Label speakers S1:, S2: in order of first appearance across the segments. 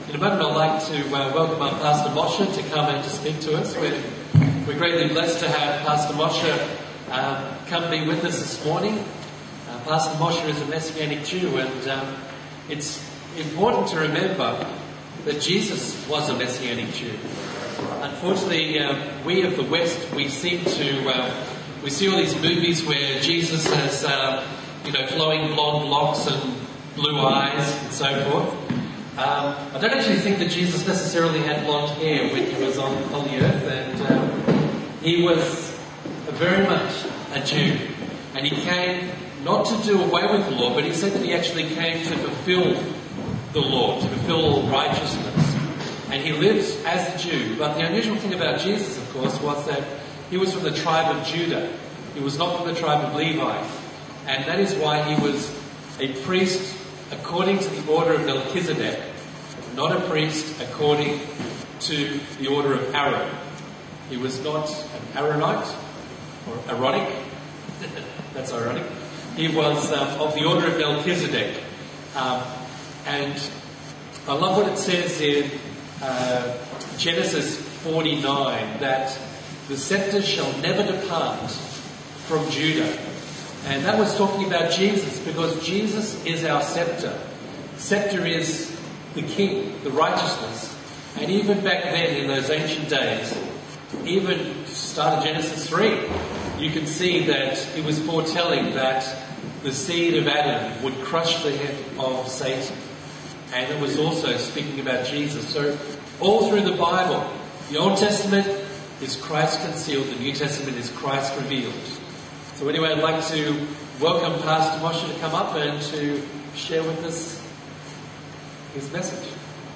S1: In a moment I'd like to welcome our Pastor Moshe to come and to speak to us. We're greatly blessed to have Pastor Moshe come be with us this morning. Pastor Moshe is a Messianic Jew, and it's important to remember that Jesus was a Messianic Jew. Unfortunately, we of the West, we seem to we see all these movies where Jesus has flowing blonde locks and blue eyes and so forth. I don't actually think that Jesus necessarily had blonde hair when he was on the earth, and he was very much a Jew, and he came not to do away with the law, but he said that he actually came to fulfill the law, to fulfill all righteousness. And he lives as a Jew. But the unusual thing about Jesus, of course, was that he was from the tribe of Judah. He was not from the tribe of Levi. And that is why he was a priest according to the order of Melchizedek, not a priest according to the order of Aaron. He was not an Aaronite, or Aaronic. That's ironic. He was of the order of Melchizedek. And I love what it says in Genesis 49, that the scepter shall never depart from Judah. And that was talking about Jesus, because Jesus is our scepter. Scepter is the king, the righteousness. And even back then, in those ancient days, even start of Genesis 3, you can see that it was foretelling that the seed of Adam would crush the head of Satan. And it was also speaking about Jesus. So all through the Bible, the Old Testament is Christ concealed, the New Testament is Christ revealed. So anyway, I'd like to welcome Pastor Moshe to come up and to share with us his message.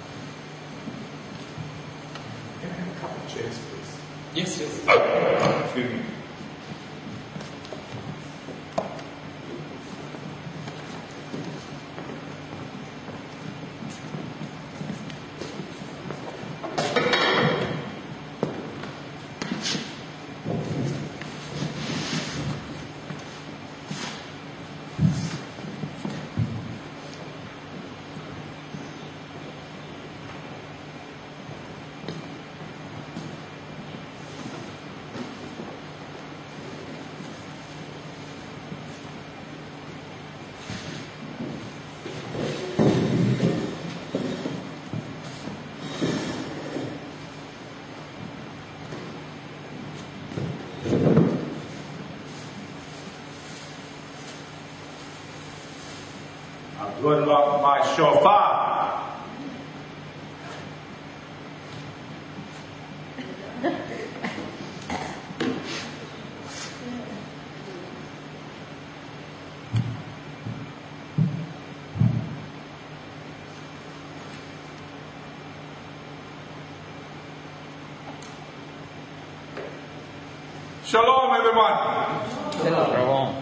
S2: Can I have a couple of chairs, please?
S1: Yes, yes.
S2: Excuse me. Good luck, my shofar. Shalom, everyone.
S1: Shalom.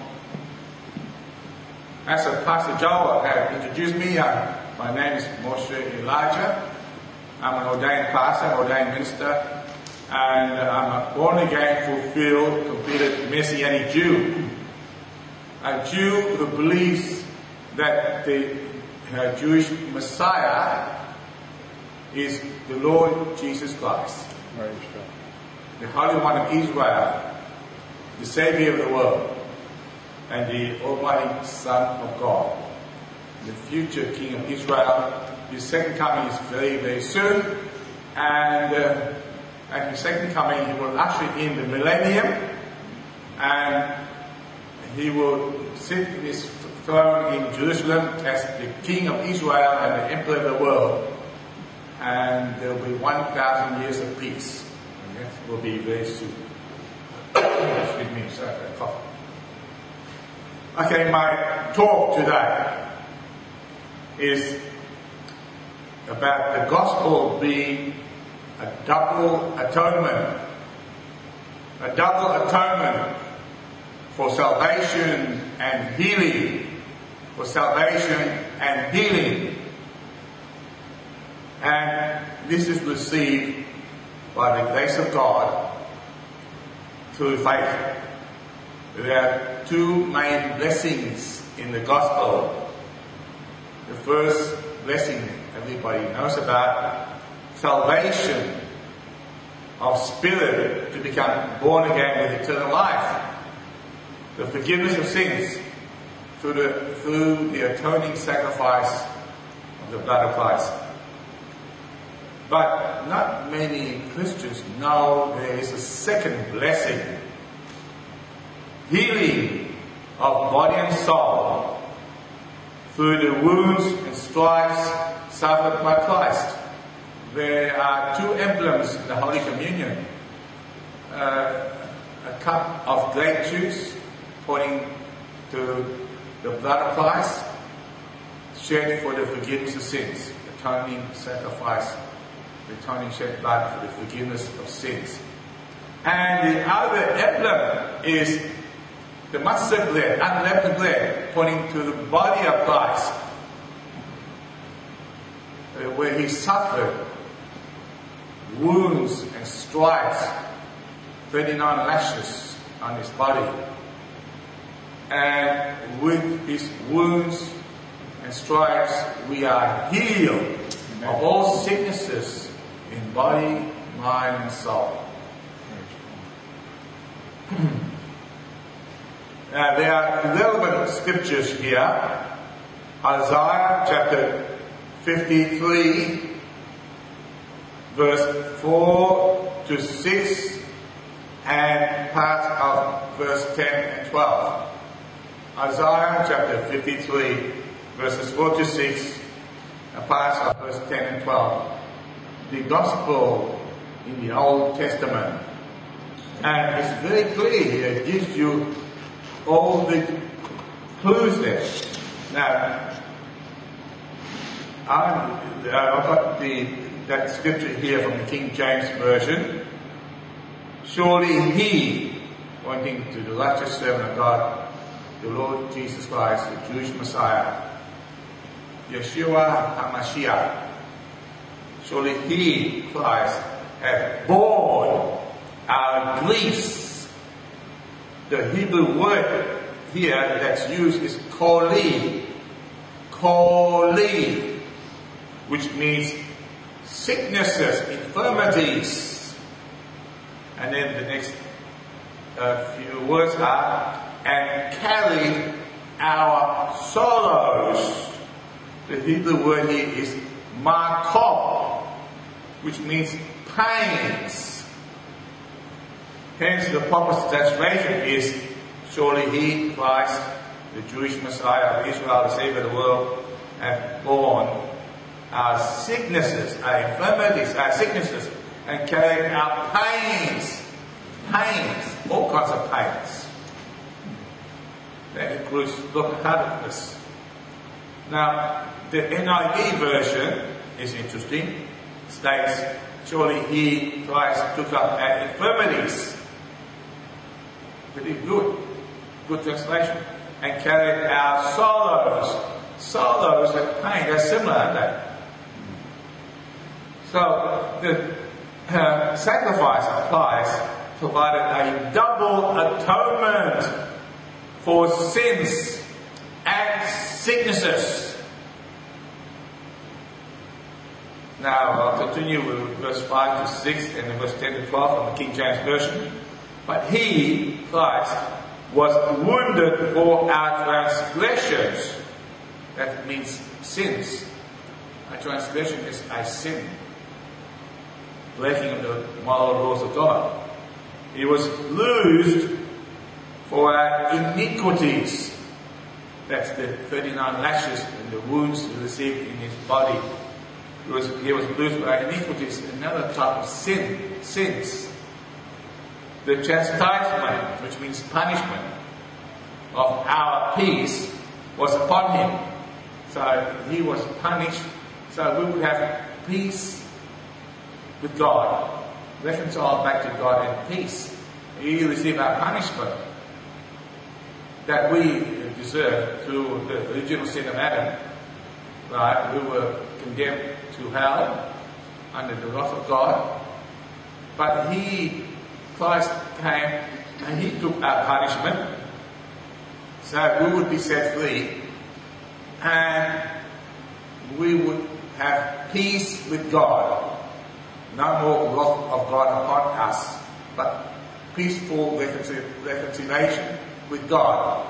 S2: As Pastor Joel had introduced me, my name is Moshe Elijah. I'm an ordained pastor, an ordained minister, and I'm a born-again, fulfilled, completed Messianic Jew. A Jew who believes that the Jewish Messiah is the Lord Jesus Christ, the Holy One of Israel, the Savior of the world, and the Almighty Son of God, the future King of Israel. His second coming is very, very soon, and at his second coming he will usher in the millennium, and he will sit in his throne in Jerusalem as the King of Israel and the Emperor of the world, and there will be 1,000 years of peace. And that will be very soon. Excuse me, sorry for the cough. Okay, my talk today is about the gospel being a double atonement. A double atonement for salvation and healing. For salvation and healing. And this is received by the grace of God through faith. There are two main blessings in the gospel. The first blessing everybody knows about, salvation of spirit to become born again with eternal life, the forgiveness of sins through the atoning sacrifice of the blood of Christ. But not many Christians know there is a second blessing, healing of body and soul through the wounds and stripes suffered by Christ. There are two emblems in the Holy Communion. A cup of grape juice pointing to the blood of Christ shed for the forgiveness of sins, atoning sacrifice, the atoning shed blood for the forgiveness of sins. And the other emblem is the mustard bread, unleavened bread, pointing to the body of Christ, where he suffered wounds and stripes, 39 lashes on his body. And with his wounds and stripes, we are healed of all sicknesses in body, mind, and soul. There are relevant scriptures here. Isaiah chapter 53, verse 4 to 6, and part of verse 10 and 12. Isaiah chapter 53, verses 4 to 6, and parts of verse 10 and 12. The gospel in the Old Testament. And it's very clear here. It gives you all the clues there. Now, I've got that scripture here from the King James Version. Surely he, pointing to the righteous servant of God, the Lord Jesus Christ, the Jewish Messiah, Yeshua HaMashiach, surely he, Christ, hath borne our griefs. The Hebrew word here that's used is koli, which means sicknesses, infirmities. And then the next few words are, and carried our sorrows. The Hebrew word here is makov, which means pains. Hence the proper translation is, surely he, Christ, the Jewish Messiah of Israel, the Savior of the world, hath borne our sicknesses, our infirmities, our sicknesses, and carried our pains, all kinds of pains. That includes brokenheartedness. Now, the NIV version is interesting. States, surely he, Christ, took up our infirmities. Pretty good translation. And carried our sorrows. Sorrows and pain, they're similar, aren't they? So, the sacrifice of Christ provided a double atonement for sins and sicknesses. Now, I'll continue with verse 5 to 6 and then verse 10 to 12 from the King James Version. But he, Christ, was wounded for our transgressions. That means sins. A transgression is a sin, breaking of the moral laws of God. He was bruised for our iniquities. That's the 39 lashes and the wounds he received in his body. He was bruised for our iniquities, another type of sins. The chastisement, which means punishment, of our peace was upon him. So he was punished, so we would have peace with God, reconciled back to God in peace. He received our punishment that we deserved through the original sin of Adam. Right? We were condemned to hell under the wrath of God. But Christ came and he took our punishment so we would be set free and we would have peace with God. No more wrath of God upon us, but peaceful reconciliation with God.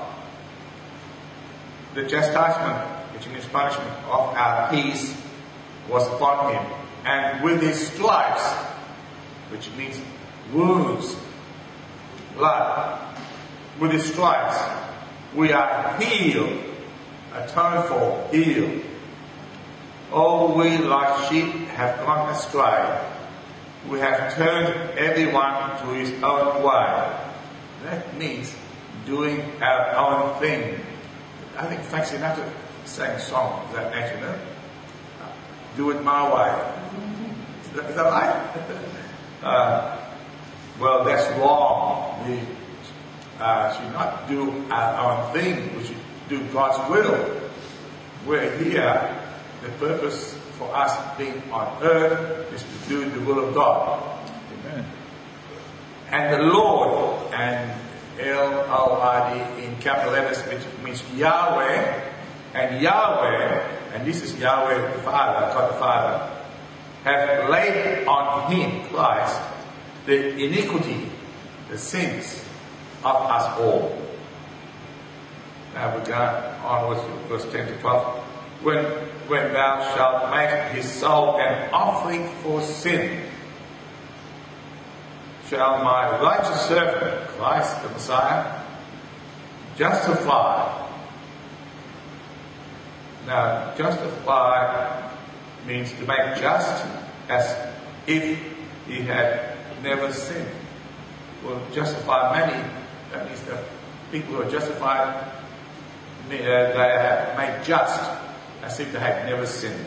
S2: The chastisement, which means punishment, of our peace was upon him. And with his stripes, which means wounds, blood, with his stripes, we are healed, atoned for, healed. All we like sheep have gone astray. We have turned everyone to his own way. That means doing our own thing. I think Frank Sinatra sang a song of that nature, no? Do it my way. Is that right? Well, that's wrong. We should not do our own thing. We should do God's will. We're here. The purpose for us being on earth is to do the will of God. Amen. And the Lord, and L-O-R-D in capital letters, which means Yahweh, and this is Yahweh the Father, God the Father, have laid on him, Christ, the iniquity, the sins of us all. Now we go onwards to verse 10 to 12. When thou shalt make his soul an offering for sin, shall my righteous servant, Christ the Messiah, justify. Now, justify means to make just, as if he had never sinned. Well, justify many, that means the people who are justified, they have made just, as if they had never sinned.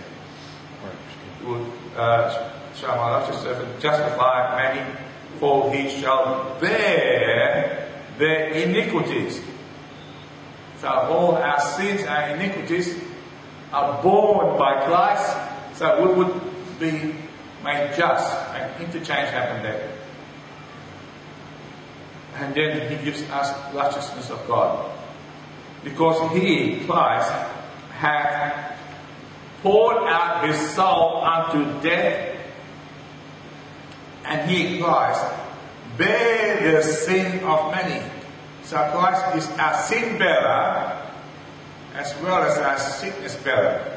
S2: Shall my righteous servant justify many, for he shall bear their iniquities. So all our sins, our iniquities are borne by Christ, so we would be made just. An interchange happened there. And then he gives us righteousness of God. Because he, Christ, hath poured out his soul unto death, and he, Christ, bare the sin of many. So Christ is our sin bearer as well as our sickness bearer.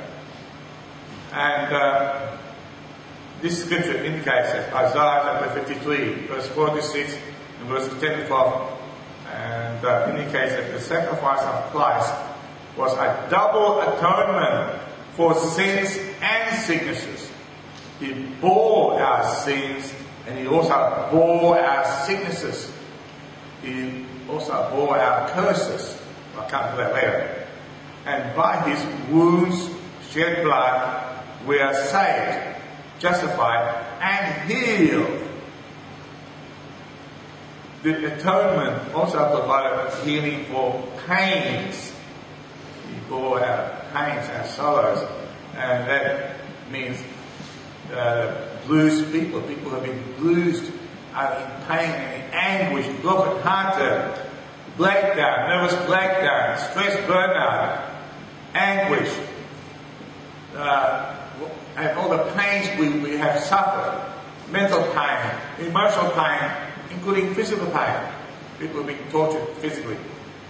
S2: And this scripture indicates that Isaiah chapter 53, verse 4 to 6, and verse 10 to 12, and indicates that the sacrifice of Christ was a double atonement for sins and sicknesses. He bore our sins, and he also bore our sicknesses. He also bore our curses. I'll come to that later. And by his wounds, shed blood, we are saved, justified, and healed. The atonement also provided healing for pains. He bore our pains, our sorrows, and that means bruised people who have been bruised, are in pain and in anguish, broken hearted, breakdown, nervous breakdown, stress, burnout, anguish, and all the pains we have suffered, mental pain, emotional pain, including physical pain. People have been tortured physically.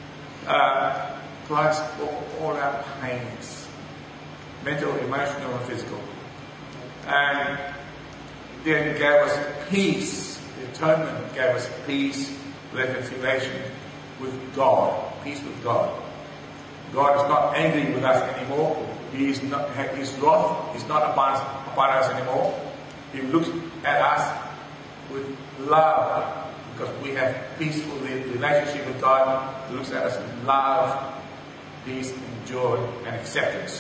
S2: Christ bore all our pains, mental, emotional, and physical. And then gave us peace. The atonement gave us peace, reconciliation with God. Peace with God. God is not angry with us anymore. His wrath is not upon us anymore. He looks at us with love because we have peaceful relationship with God. He looks at us with love, peace, and joy, and acceptance.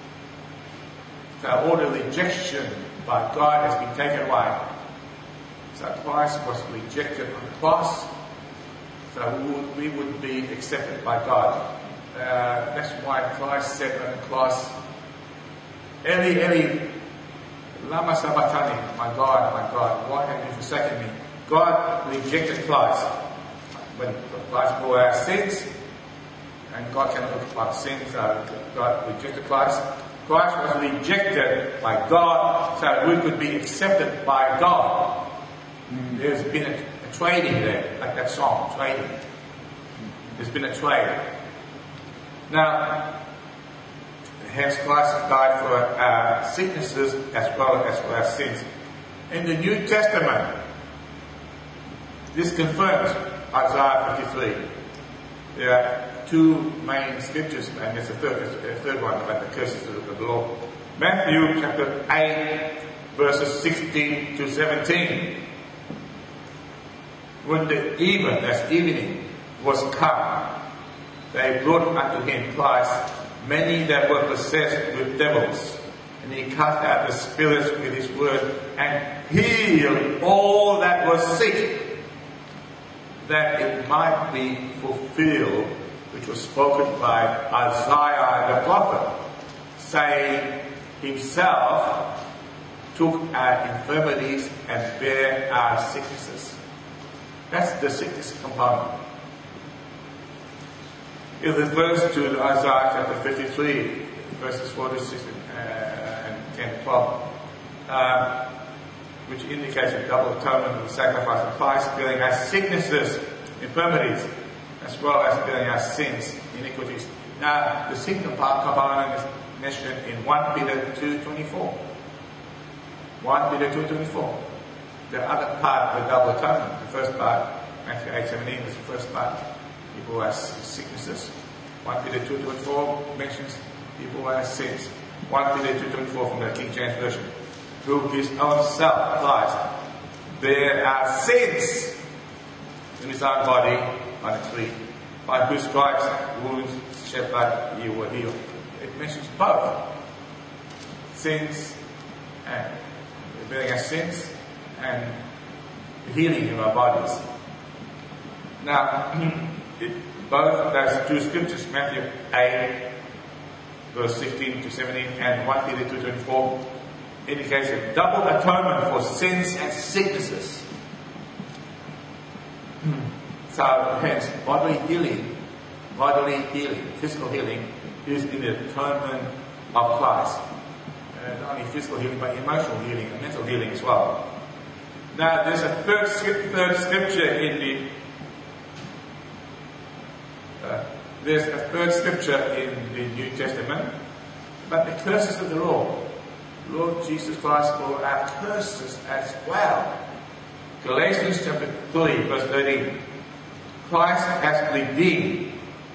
S2: So all the rejection by God has been taken away. So Christ was rejected on the cross, so we would be accepted by God. That's why Christ said on the cross, Eli, Eli, lama sabachthani, my God, why have you forsaken me? God rejected Christ. When Christ bore our sins, and God cannot look upon sin, so God rejected Christ. Christ was rejected by God so we could be accepted by God. There's been a trading there, like that song, trading. There's been a trade. Now, hence Christ died for our sicknesses as well as for our sins. In the New Testament, this confirms Isaiah 53. There are two main scriptures, and there's a third one about the curses of the Lord. Matthew chapter 8, verses 16 to 17. When the even, that's evening, was come, they brought unto him Christ many that were possessed with devils, and he cast out the spirits with his word, and healed all that was sick, that it might be fulfilled, which was spoken by Isaiah the prophet, saying, himself took our infirmities and bare our sicknesses. That's the sickness component. It refers to Isaiah chapter 53, verses 46 and 10 to 12, which indicates a double atonement of the sacrifice of Christ, bearing our sicknesses, infirmities, as well as bearing our sins, iniquities. Now, the sin component is mentioned in 1 Peter 2:24. 1 Peter 2:24. The other part of the double atonement, the first part, Matthew 8:17 is the first part. People who have sicknesses. 1 Peter 2:24 mentions people who have sins. 1 Peter 2:24 from the King James Version. Who his own self, Christ, bare our sins in his own body on a tree, by whose stripes, wounds, shed blood, you were healed. It mentions both sins and bearing our sins and the healing of our bodies. Now, both those two scriptures, Matthew 8, verse 16 to 17, and 1 Peter 2:24, indicates a double atonement for sins and sicknesses. So, hence, bodily healing, physical healing, is in the atonement of Christ. Not only physical healing, but emotional healing and mental healing as well. Now, there's a third scripture in the New Testament, but the curses of the Lord. Lord Jesus Christ bore our curses as well. Galatians chapter 3, verse 13. Christ has redeemed.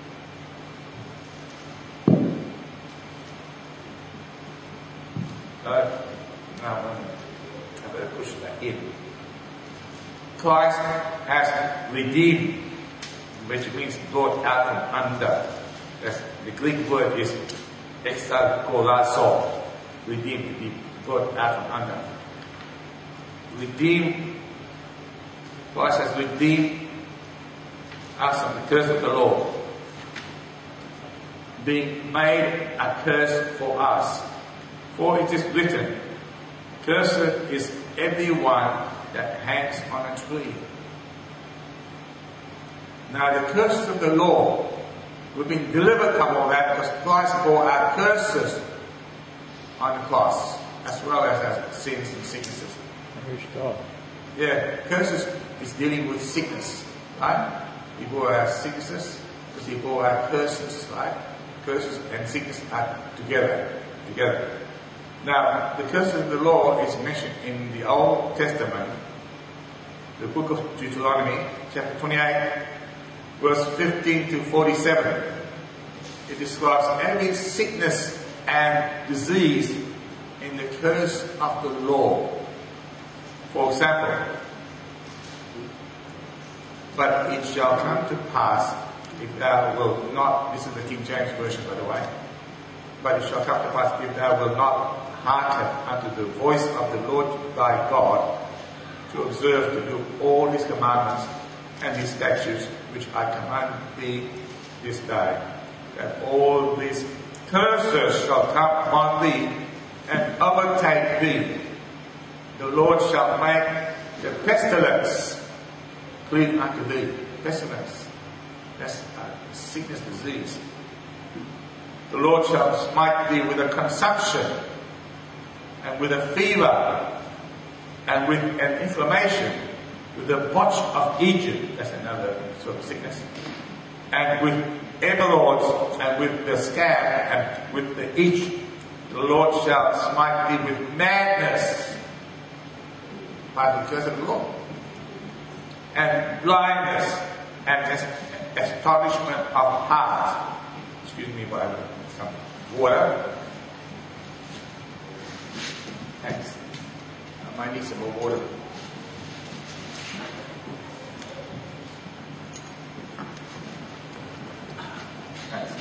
S2: I better push that in. Christ has redeemed, which means brought out from under. The Greek word is exagolazo. Redeemed, to be brought out from under. Redeemed. Christ has redeemed us from the curse of the law, being made a curse for us. For it is written, cursed is everyone that hangs on a tree. Now the curses of the law, we've been delivered from all that because Christ bore our curses on the cross, as well as our sins and sicknesses. Yeah, curses is dealing with sickness, right? He bore our sicknesses because he bore our curses, right? Curses and sickness are together. Now, the curses of the law is mentioned in the Old Testament, the book of Deuteronomy, chapter 28, verse 15 to 47. It describes every sickness and disease in the curse of the law. For example, but it shall come to pass if thou wilt not, this is the King James Version by the way, but it shall come to pass if thou wilt not hearken unto the voice of the Lord thy God, to observe to do all his commandments and his statutes which I command thee this day, that all these curses shall come upon thee and overtake thee. The Lord shall make the pestilence cleave unto thee. Pestilence, that's sickness, disease. the Lord shall smite thee with a consumption, and with a fever, and with an inflammation, with the botch of Egypt, that's another sort of sickness, and with emeralds, and with the scab, and with the itch. The Lord shall smite thee with madness by the curse of the Lord, and blindness, and astonishment of heart. Excuse me while some water. Thanks. I might need some more water. Thanks.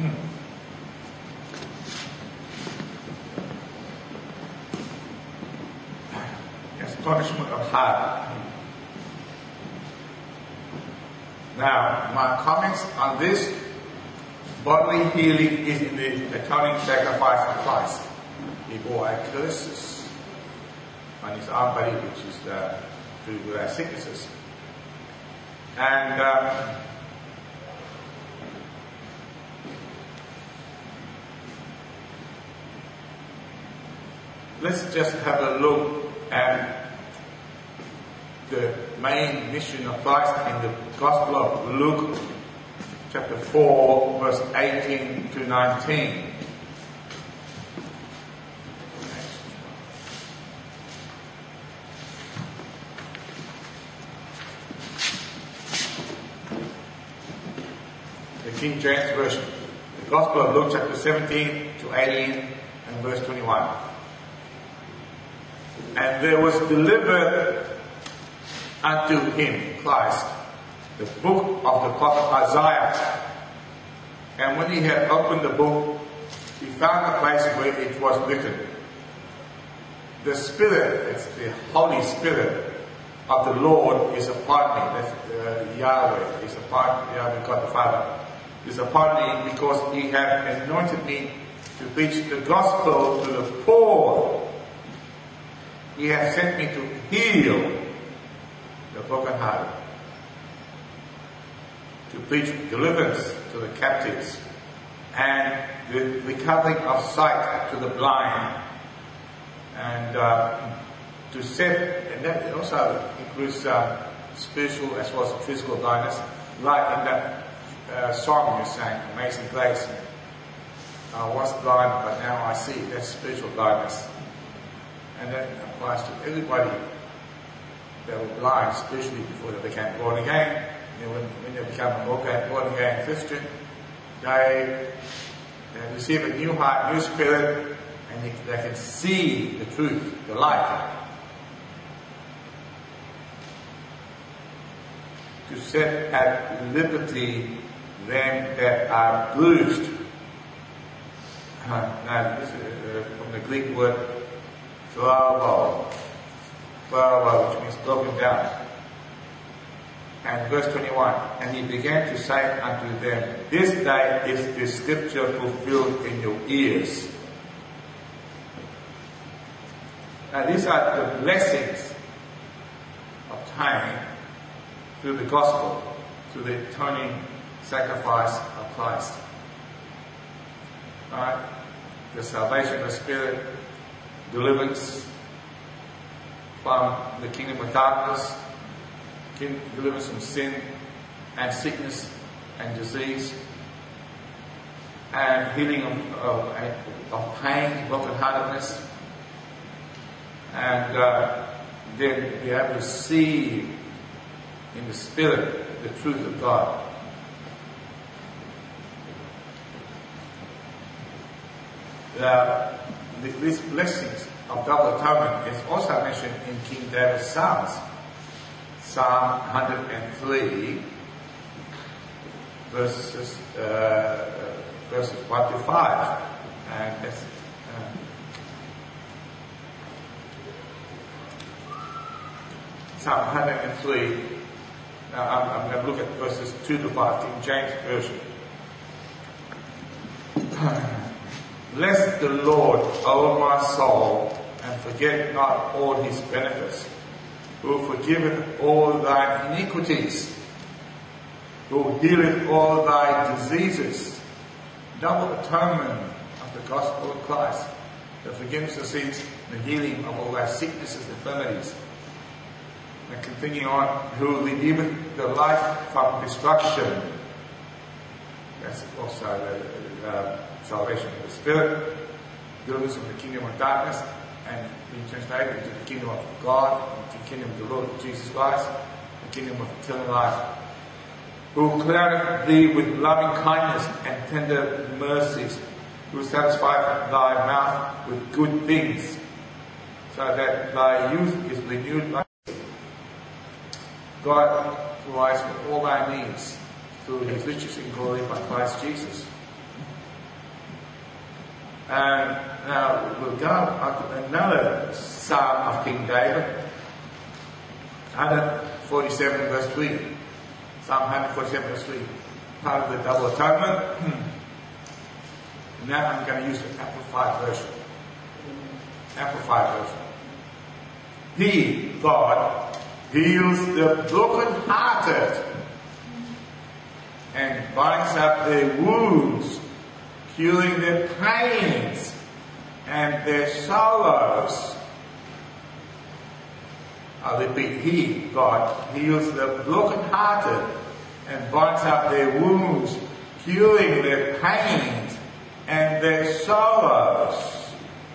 S2: Astonishment of heart. Now, my comments on this bodily healing is in the atoning sacrifice of Christ. He bore our curses on his own body, which is to do with our sicknesses. And let's just have a look at the main mission of Christ in the Gospel of Luke, chapter 4, verse 18 to 19. The King James Version. The Gospel of Luke, chapter 17 to 18 and verse 21. And there was delivered unto him, Christ, the book of the prophet Isaiah. And when he had opened the book, he found the place where it was written, the Spirit, it's the Holy Spirit of the Lord is upon me. That's Yahweh, is upon Yahweh God the Father. Is upon me because he hath anointed me to preach the gospel to the poor. He hath sent me to heal the brokenhearted, to preach deliverance to the captives, and the recovering of sight to the blind, and to set, and that also includes spiritual as well as physical blindness, like in that song you sang, Amazing Grace. I was blind, but now I see. That's spiritual blindness. And that applies to everybody that were blind spiritually before they became born again. And when they become a born again Christian, they receive a new heart, new spirit, and they can see the truth, the light. To set at liberty them that are bruised. Now, this is from the Greek word Thravo, which means broken down. And verse 21, and he began to say unto them, this day is the scripture fulfilled in your ears. Now these are the blessings obtained through the gospel, through the atoning sacrifice of Christ. Alright? The salvation of the Spirit, deliverance from the kingdom of darkness, deliverance from sin and sickness and disease, and healing of pain, brokenheartedness, and then be able to see in the Spirit the truth of God. These blessings of double atonement is also mentioned in King David's Psalms. Psalm 103, verses 1 to 5. And that's, Psalm 103. Now I'm going to look at verses 2 to 5, King James Version. Bless the Lord, O my soul, and forget not all his benefits, who forgiveth all thy iniquities, who healeth all thy diseases, double atonement of the gospel of Christ, the forgiveness of sins, the healing of all our sicknesses and infirmities. And continuing on, who will redeem the life from destruction. That's also the salvation of the Spirit, deliverance from the kingdom of darkness, and being translated into the kingdom of God, into the kingdom of the Lord Jesus Christ, the kingdom of eternal life. Who will clothe thee with loving kindness and tender mercies, who will satisfy thy mouth with good things, so that thy youth is renewed like God provides for all thy needs through his riches in glory by Christ Jesus. And now we'll go up to another Psalm of King David, 147 verse 3. Psalm 147 verse 3. Part of the double atonement. Now I'm going to use the Amplified version. Amplified version. He, God, heals the broken-hearted and binds up their wounds, curing their pains and their sorrows. I'll repeat. He, God, heals the broken-hearted and binds up their wounds, curing their pains and their sorrows.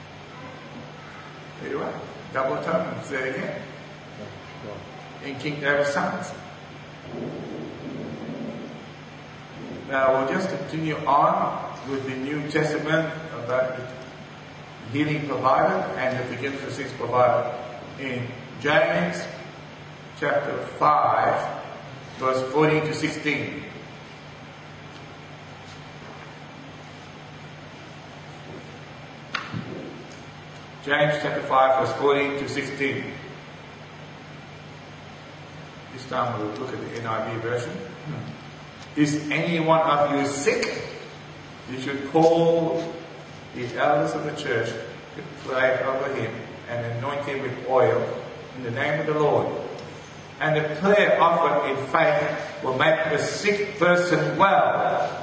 S2: There you are. Double atonement. Say it again. In King David's Psalms. Now we'll just continue on with the New Testament about the healing provided and the forgiveness of sins provided in James chapter 5 verse 14 to 16. James chapter 5 verse 14 to 16. This time we'll look at the NIV version. Is any one of you sick? You should call the elders of the church to pray over him and anoint him with oil in the name of the Lord. And the prayer offered in faith will make the sick person well.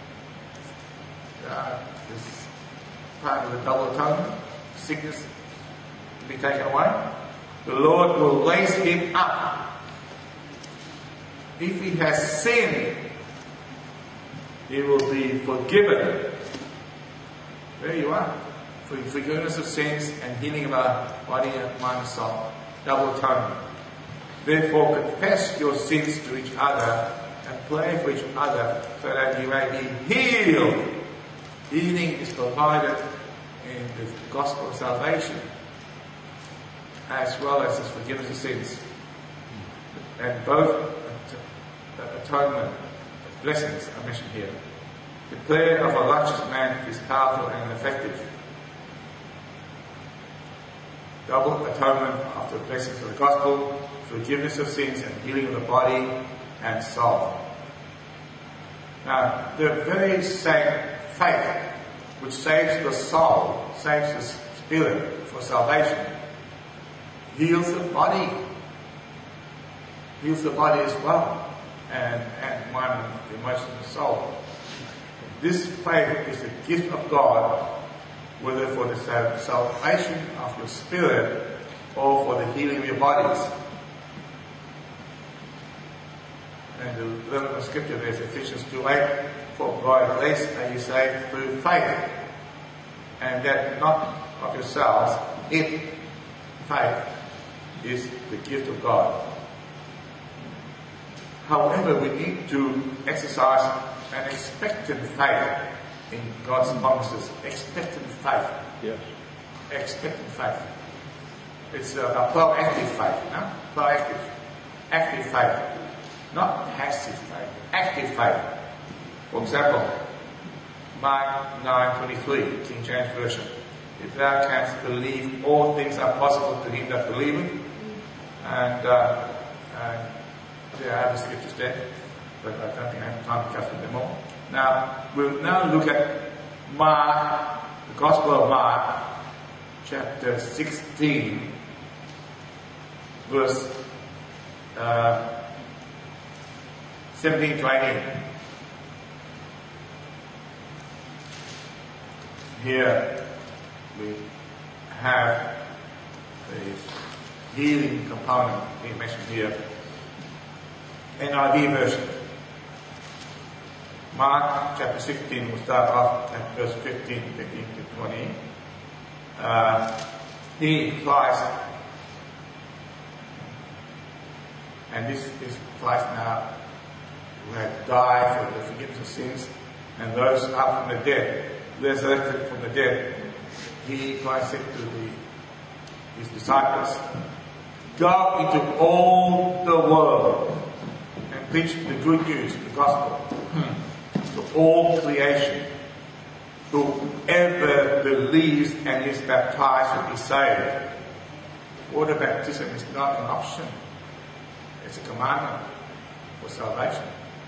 S2: This part of the double atonement, sickness to be taken away. The Lord will raise him up. If he has sinned, he will be forgiven. There you are. For forgiveness of sins and healing of our body, mind and soul. Double atonement. Therefore confess your sins to each other and pray for each other so that you may be healed. Healing is provided in the gospel of salvation as well as his forgiveness of sins. And both atonement blessings are mentioned here. The prayer of a righteous man is powerful and effective. Double atonement of the blessings of the gospel, forgiveness of sins and healing of the body and soul. Now, the very same faith which saves the soul, saves the spirit for salvation, heals the body. Heals the body as well. And mind, emotion, and soul. This faith is a gift of God, whether for the salvation of your spirit or for the healing of your bodies. And the relevant scripture there is Ephesians 2:8, for by grace are you saved through faith, and that not of yourselves, faith is the gift of God. However, we need to exercise an expectant faith in God's promises. Expectant faith.
S3: Yes.
S2: Expectant faith. It's a proactive faith, no? Proactive. Active faith. Not passive faith. Active faith. For example, Mark 9:23, King James Version. If thou canst believe, all things are possible to him that believeth. And I have the scriptures there, but I don't think I have time to cover them all. Now, we'll now look at Mark, the Gospel of Mark, chapter 16, verse 17 to 18. Here we have the healing component being mentioned here. NIV version. Mark chapter 16, we'll start off at verse 15 to 20. He, Christ, and this is Christ now, who had died for the forgiveness of sins, and rose up from the dead, resurrected from the dead. He, Christ, said to his disciples, "Go into all the world and preach the good news, the gospel, to all creation. Whoever believes and is baptized will be saved." Water baptism is not an option. It's a commandment for salvation.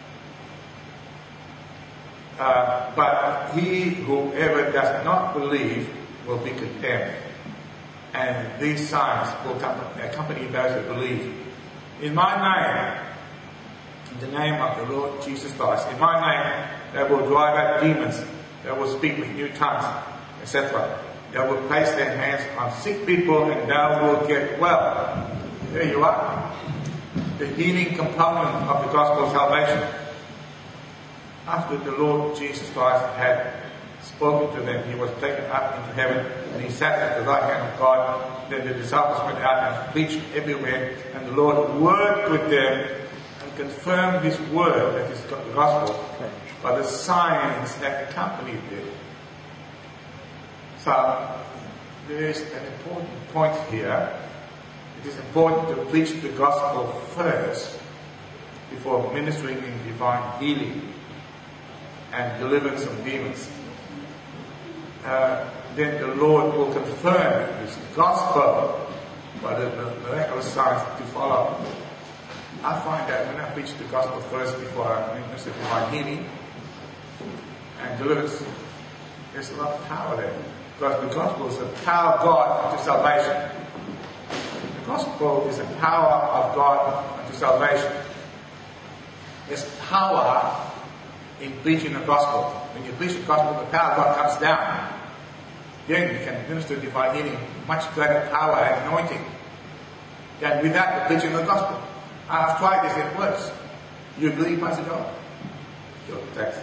S2: But whoever does not believe will be condemned. And these signs will accompany those who believe. In my name, in the name of the Lord Jesus Christ, in my name, they will drive out demons, they will speak with new tongues, etc. They will place their hands on sick people and they will get well. There you are. The healing component of the gospel of salvation. After the Lord Jesus Christ had spoken to them, he was taken up into heaven and he sat at the right hand of God. Then the disciples went out and preached everywhere, and the Lord worked with them and confirmed his word, that is the gospel, by the signs that accompanied it. So there is an important point here. It is important to preach the gospel first before ministering in divine healing and deliverance of demons. Then the Lord will confirm his gospel by the miraculous signs to follow. I find that when I preach the gospel first before I minister divine healing and deliverance, there's a lot of power there. Because the gospel is the power of God unto salvation. The gospel is the power of God unto salvation. There's power in preaching the gospel. When you preach the gospel, the power of God comes down. Then you can minister divine healing, much greater power and anointing than without the preaching of the gospel. I've tried this, it works. You agree, Pastor John? Sure, thanks.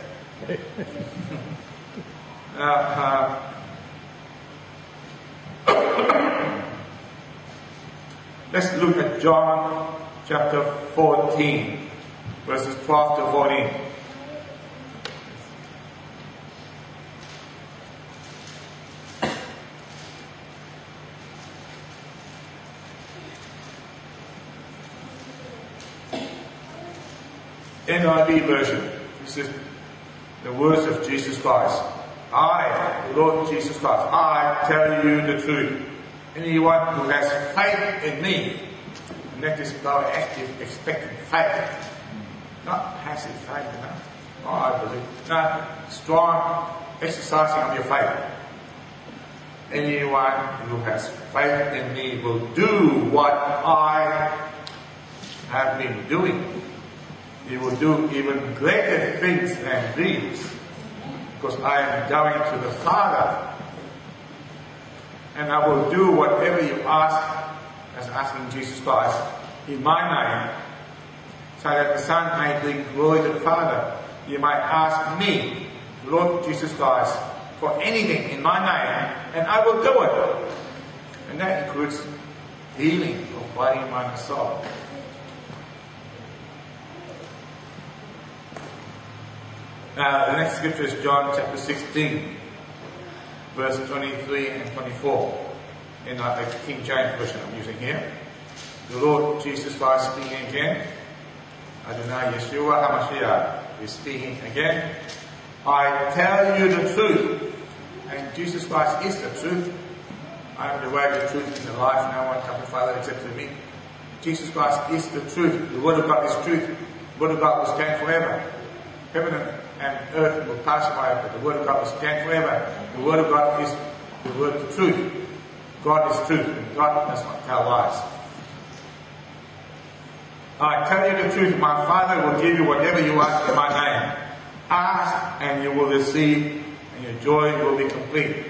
S2: Let's look at John chapter 14, verses 12 to 14. NIV version. This is the words of Jesus Christ. I, the Lord Jesus Christ, I tell you the truth. Anyone who has faith in me, and that is proactive, expectant faith, not passive faith, you know. Oh, I believe. No, strong exercising of your faith. Anyone who has faith in me will do what I have been doing. He will do even greater things than these, because I am going to the Father. And I will do whatever you ask, as asking Jesus Christ, in my name, so that the Son may bring glory to the Father. You might ask me, Lord Jesus Christ, for anything in my name, and I will do it. And that includes healing of body, mind, and soul. Now, the next scripture is John chapter 16, verse 23 and 24. In the King James version I'm using here. The Lord Jesus Christ speaking again. Adonai Yeshua HaMashiach is speaking again. I tell you the truth. And Jesus Christ is the truth. I am the way, the truth, and the life. No one comes to the Father except through me. Jesus Christ is the truth. The Word of God is truth. The Word of God will stand forever. Heaven and earth will pass away, but the Word of God will stand forever. The Word of God is the word of truth. God is truth, and God does not tell lies. I tell you the truth, my Father will give you whatever you ask in my name. Ask and you will receive, and your joy will be complete.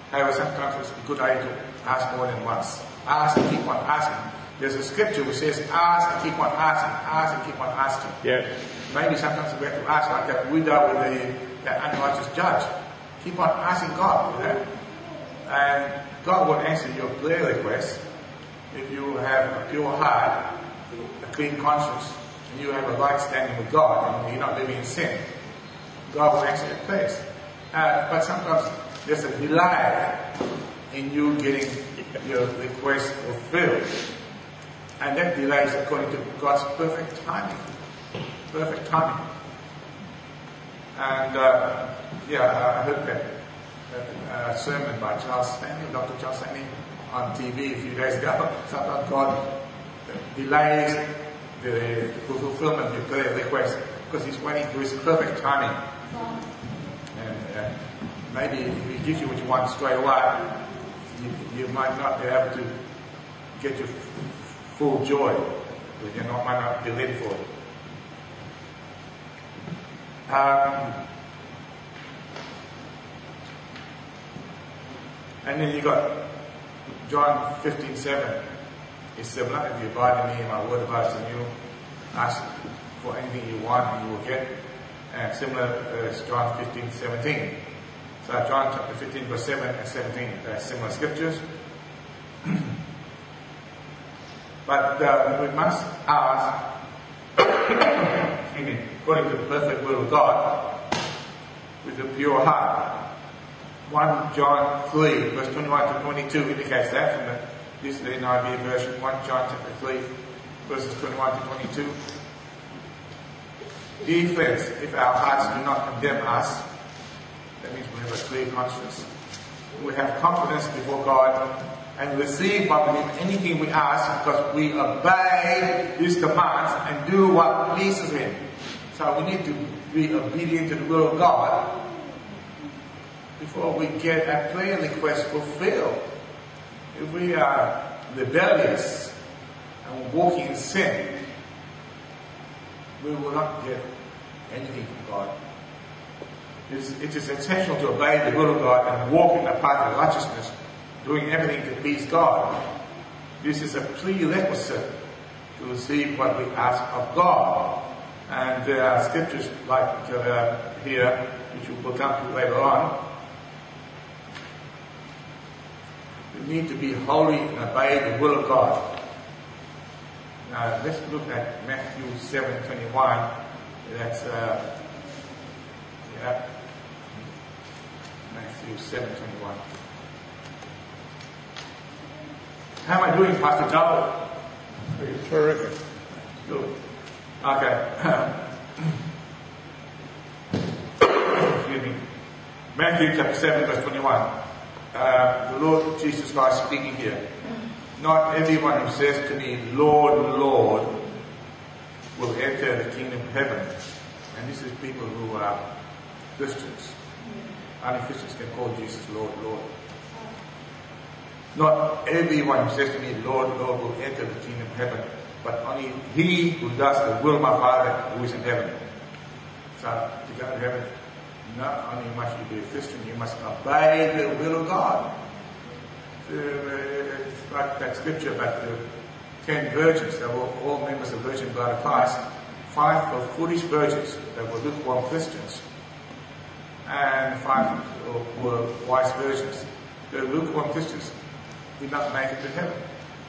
S2: However, sometimes it's a good idea to ask more than once. Ask and keep on asking. There's a scripture which says, ask and keep on asking, ask and keep on asking.
S3: Yeah.
S2: Maybe sometimes we have to ask like that widow with the unrighteous judge. Keep on asking God, you know. And God will answer your prayer request if you have a pure heart, a clean conscience, and you have a right standing with God, and you're not living in sin. God will answer your prayers. But sometimes there's a delay in you getting your request fulfilled. And that delay is according to God's perfect timing. Perfect timing. And I heard that sermon by Charles Stanley, Dr. Charles Stanley, on TV a few days ago. Sometimes God delays the fulfillment of your prayer request because He's waiting for His perfect timing. And maybe if He gives you what you want straight away, you might not be able to get your full joy. You might not be ready for it. And then you got John 15:7. It's similar. If you abide in me and my word abides in you, ask for anything you want and you will get. And similar as John 15:17. So John chapter 15 verse 7 and 17, they're similar scriptures. But we must ask, according to the perfect will of God, with a pure heart. 1 John 3 verse 21 to 22 indicates that from this is the NIV version. 1 John chapter 3 verses 21 to 22. Dear friends, if our hearts do not condemn us, that means we have a clear conscience. We have confidence before God and receive from Him anything we ask because we obey His commands and do what pleases Him. So we need to be obedient to the will of God before we get a prayer request fulfilled. If we are rebellious and walking in sin, we will not get anything from God. It is essential to obey the will of God and walk in the path of righteousness, doing everything to please God. This is a prerequisite to receive what we ask of God. And there are scriptures like here, which we will come to later on. We need to be holy and obey the will of God. Now let's look at Matthew 7:21. That's Matthew 7:21. How am I doing, Pastor John?
S3: Terrific.
S2: Good. Okay. Excuse me. Matthew chapter 7 verse 21. The Lord Jesus Christ speaking here. Not everyone who says to me, Lord, Lord, will enter the kingdom of heaven. And this is people who are Christians. Only Christians can call Jesus Lord, Lord. Not everyone who says to me, Lord, Lord, will enter the kingdom of heaven, but only he who does the will of my Father who is in heaven. So to go to heaven, not only must you be a Christian, you must obey the will of God. It's like that scripture about the 10 virgins that were all members of the Virgin Bride of Christ. 5 were foolish virgins that were lukewarm Christians, and 5 were wise virgins. The lukewarm Christians did not make it to heaven.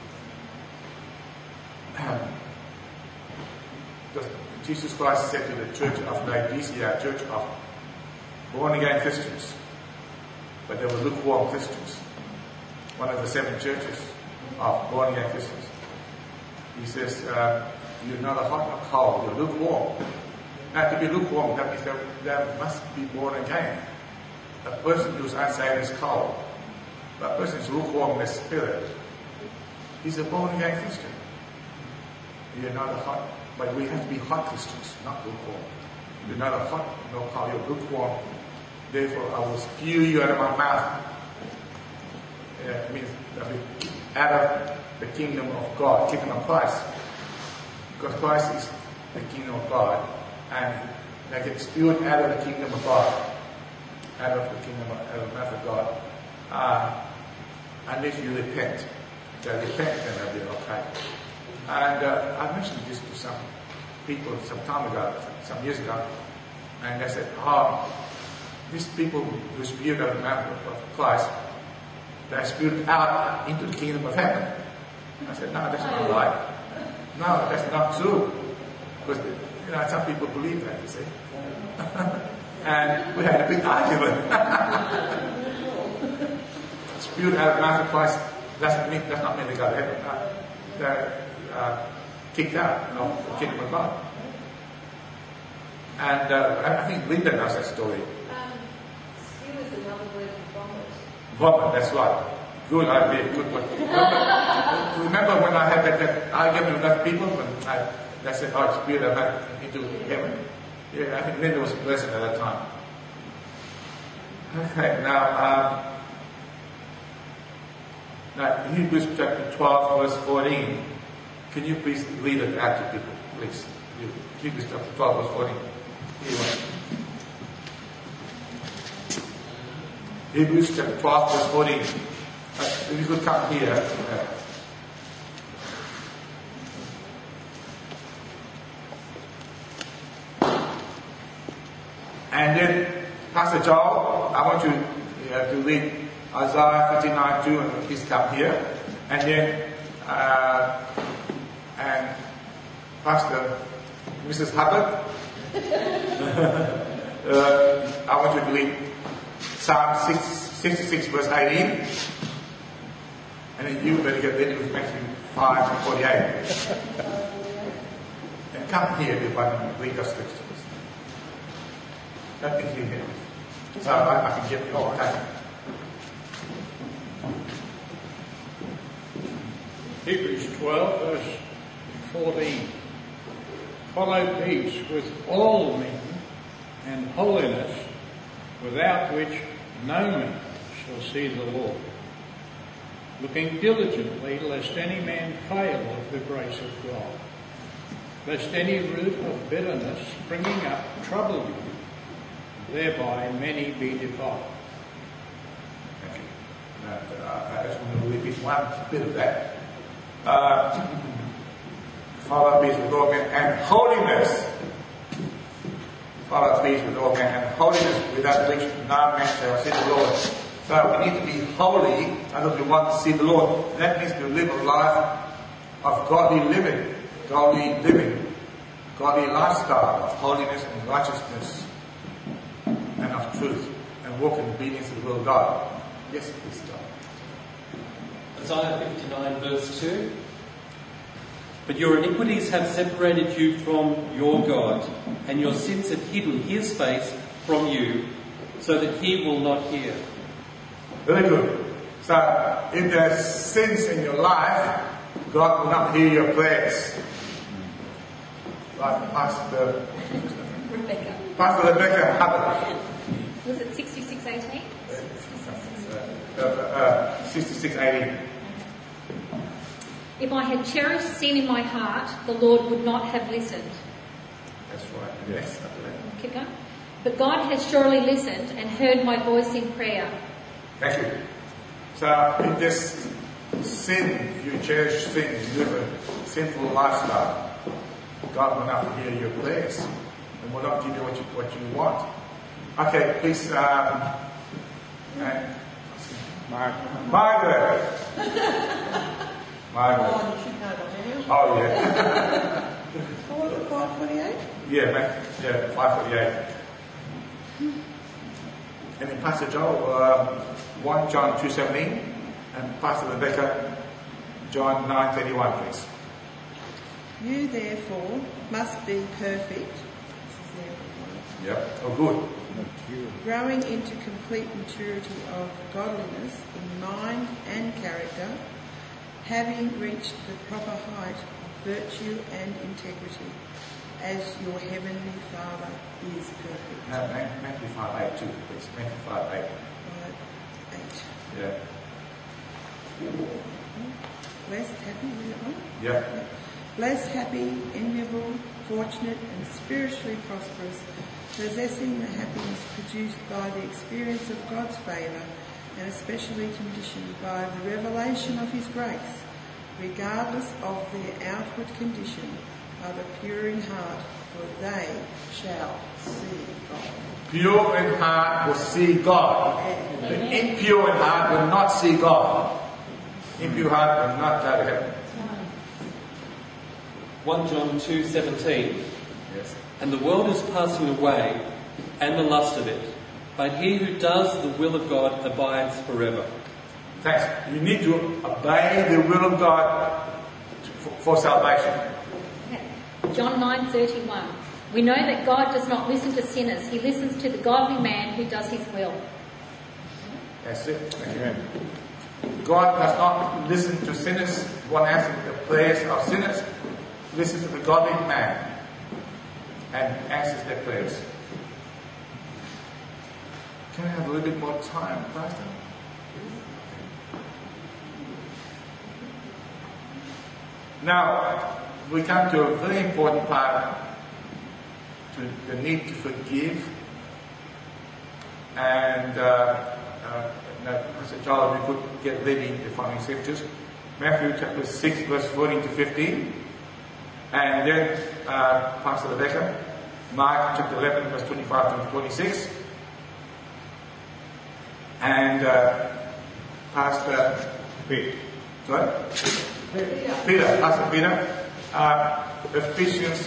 S2: Jesus Christ said to the church of Laodicea, a church of born-again Christians, but they were lukewarm Christians. One of the 7 churches of born-again Christians. He says, you're neither hot nor cold, you're lukewarm. Now, to be lukewarm, that means they must be born again. A person who's unsaved is cold. But a person who's lukewarm in the spirit, he's a born-again Christian. You're neither hot, but we have to be hot Christians, not lukewarm. You're neither hot nor cold, you're lukewarm. Therefore, I will spew you out of my mouth. It means out of the kingdom of God, kingdom of Christ. Because Christ is the kingdom of God. And they get spewed out of the kingdom of God. Out of the mouth of God. unless you repent. So repent and they'll be okay. And I mentioned this to some people some time ago, some years ago, and they said, these people who spewed out of the mouth of Christ, they spewed out into the kingdom of heaven. I said, no, that's not right. No, that's not true. Because, some people believe that, you see. And we had a big argument. Spewed out of the mouth of Christ does not mean they go to heaven. They're kicked out of the kingdom of God. And I think Linda knows that story.
S3: Spew is another word for vomit.
S2: Vomit, that's right. Good idea, good one. Remember when I had that argument with other people? When they said, spewed them back into heaven. Yeah, I think Linda was present at that time. Okay, now Hebrews chapter 12, verse 14. Can you please read it out to people, please? Hebrews chapter 12, verse 14. Hebrews chapter 12, verse 14. If you could come here. And then, Pastor Joel, I want you to read Isaiah 59:2, and please come here. And then, and Pastor Mrs. Hubbard, I want you to read Psalm 66, verse 18. And then you better get ready with Matthew 5:48. And come here, everybody, and read those scriptures. Let me hear him. So I can get you all time.
S4: Hebrews 12, verse 14. Follow peace with all men and holiness, without which no man shall see the Lord. Looking diligently, lest any man fail of the grace of God, lest any root of bitterness springing up trouble you, thereby many be defiled.
S2: Thank you. I just want to repeat one bit of that. Follow peace with all men and holiness. Follow peace with all men and holiness, without which no man shall see the Lord. So we need to be holy, and if we want to see the Lord, that means to live a life of godly living, godly lifestyle of holiness and righteousness and of truth, and walk in obedience to the will of God. Yes, please, John.
S5: Isaiah 59 verse 2. But your iniquities have separated you from your God, and your sins have hidden his face from you, so that he will not hear.
S2: Very good. So, if there's sins in your life, God will not hear your prayers. Like Pastor Rebecca Hubbard.
S3: Was it 66:18?
S2: 66:18.
S3: If I had cherished sin in my heart, the Lord would not have listened.
S2: That's right. Yes.
S3: Keep going. But God has surely listened and heard my voice in prayer.
S2: Thank you. So, if there's sin, you cherish sin, you live a sinful lifestyle, God will not hear your prayers and will not give you what you want. Okay, please, Margaret.
S6: Oh, you should know that, don't you?
S2: Oh, yeah.
S6: 5:48?
S2: Yeah, 5:48. And then Pastor Joel, 1 John 2:17, and Pastor Rebecca, John 9:31, please.
S6: You therefore must be perfect.
S2: Yep. Oh, good.
S6: Growing into complete maturity of godliness in mind and character, having reached the proper height of virtue and integrity, as your heavenly Father is perfect.
S2: Matthew 5:8 too, please. Matthew 5:8.
S6: 5:8.
S2: Yeah.
S6: Blessed, happy, is that one?
S2: Yeah.
S6: Blessed, happy, enviable, fortunate and spiritually prosperous, possessing the happiness produced by the experience of God's favour and especially conditioned by the revelation of his grace, regardless of their outward condition, are the pure in heart, for they shall see God.
S2: Pure in heart will see God. The impure in heart will not see God. Impure heart will not go to heaven.
S5: 1 John 2:17.
S2: Yes.
S5: And the world is passing away, and the lust of it, but he who does the will of God abides forever.
S2: Thanks. You need to obey the will of God for salvation.
S3: John 9:31. We know that God does not listen to sinners. He listens to the godly man who does his will.
S2: That's it. Amen. God does not listen to sinners. One answers the prayers of sinners. Listens to the godly man and answers their prayers. Can I have a little bit more time, Pastor? Now, we come to a very important part, to the need to forgive. And Pastor Charles, if you could get ready the following scriptures. Matthew chapter 6, verse 14 to 15. And then Pastor Rebecca, Mark chapter 11, verse 25 to 26. And Pastor Peter. Sorry? Peter, Pastor Peter. Ephesians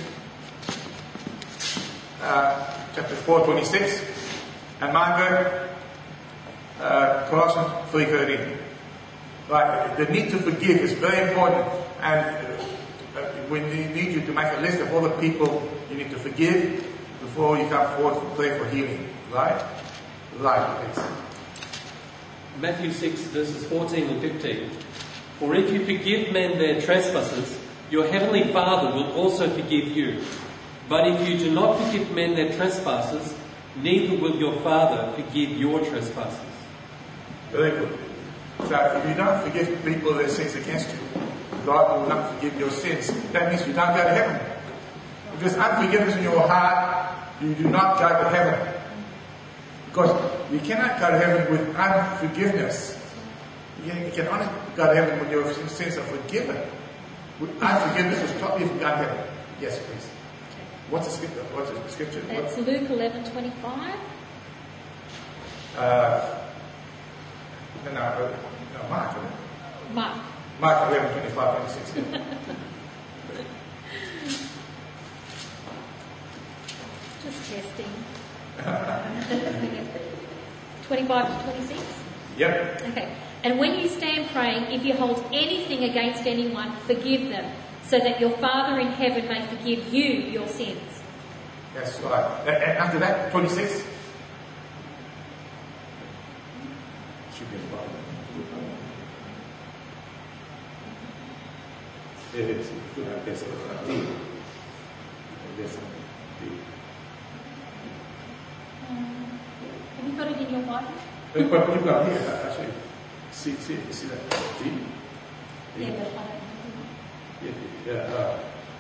S2: chapter 4, 26. And Margaret, Colossians 3:13. Right, the need to forgive is very important, and we need you to make a list of all the people you need to forgive before you come forward to pray for healing. Right? Right, please.
S5: Matthew 6 verses 14 and 15. For if you forgive men their trespasses, your heavenly Father will also forgive you. But if you do not forgive men their trespasses, neither will your Father forgive your trespasses.
S2: Very good. So if you don't forgive people their sins against you, God will not forgive your sins. That means you don't go to heaven. If there's unforgiveness in your heart, you do not go to heaven. Because you cannot go to heaven with unforgiveness. You can only go to heaven when your sins are forgiven. With unforgiveness will stop you from going to heaven. Yes, please. What's the scripture?
S3: It's Luke 11:25.
S2: No, Mark.
S3: Mark.
S2: Mark 11:25, 26.
S3: Just testing. 25 to 26?
S2: Yep.
S3: Okay. And when you stand praying, if you hold anything against anyone, forgive them, so that your Father in heaven may forgive you your sins.
S2: That's right. And after that, 26. Should be in the Bible. It is. There's a D. There's a D.
S3: Have you got it in your Bible?
S2: But you've got here, actually. See that D?
S3: Yeah, but I don't.
S2: Yeah.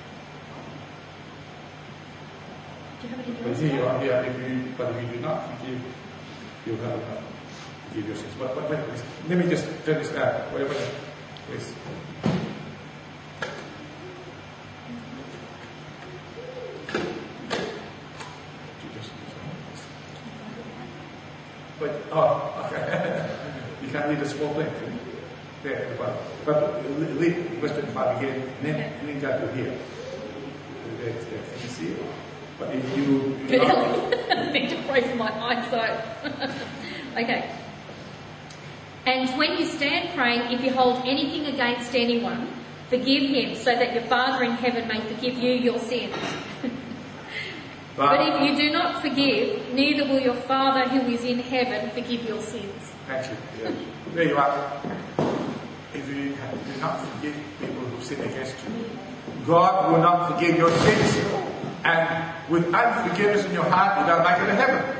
S3: Do you have it in
S2: But
S3: yours?
S2: here you are. Yeah, if you do not forgive, you'll have to forgive your sins. But wait, let me just turn this down. Wait, please. But, okay. You can't read the small thing. There, at the bottom. But read verse 25 again, and then go to here. There. Can you see it? But if you...
S3: I need to pray for my eyesight. Okay. And when you stand praying, if you hold anything against anyone, forgive him, so that your Father in heaven may forgive you your sins. But if you do not forgive, neither will your Father who is in heaven forgive your sins.
S2: Thank you. Yeah. There you are. If you do not forgive people who sin against you, God will not forgive your sins. And with unforgiveness in your heart, you don't make it to heaven.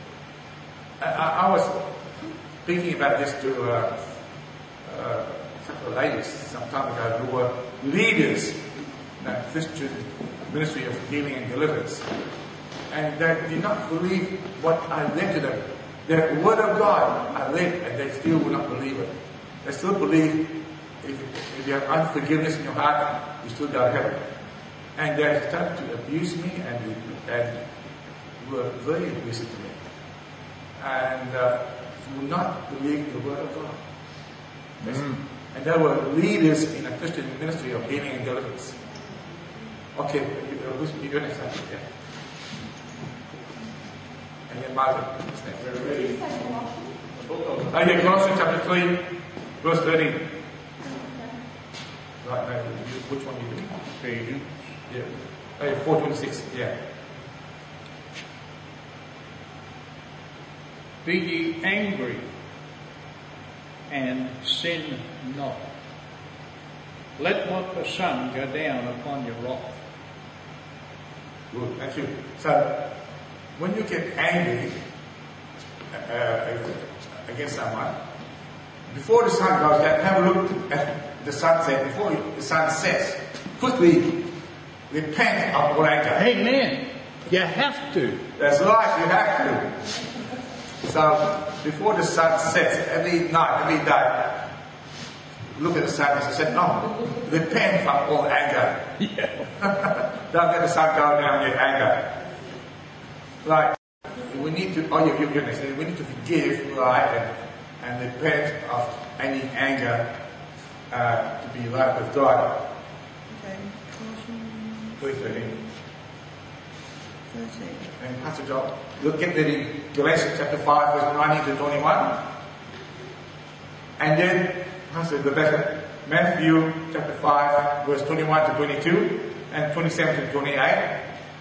S2: I was thinking about this to a couple of ladies some time ago who were leaders in the Christian ministry of healing and deliverance. And they did not believe what I read to them. The word of God, I read, and they still will not believe it. They still believe if you have unforgiveness in your heart, you still go to heaven. And they started to abuse me and were very abusive to me. And would not believe the word of God. And there were leaders in a Christian ministry of healing and deliverance. Okay, you're next time. Yeah. And then Margaret is next. Yeah, Colossians chapter 3, verse 13. Right, no, which one are you doing?
S4: Ephesians.
S2: Yeah. 4:26, yeah.
S4: Be ye angry, and sin not. Let not the sun go down upon your wrath.
S2: Good, thank you. So, when you get angry against someone, before the sun goes down, have a look at the sunset. Before the sun sets, quickly repent of all anger.
S4: Amen. You have to.
S2: That's right, you have to. So, before the sun sets, every night, every day, look at the sun as I said, no, repent from all anger. Don't let the sun go down with anger. Right. We need to, we need to forgive, right, and repent of any anger to be right with God.
S6: Okay, Colossians
S2: 3:13.
S6: 13.
S2: And Pastor John, look at that in Galatians chapter 5, verse 19 to 21. And then, Pastor Rebecca, Matthew chapter 5, verse 21 to 22, and 27 to 28.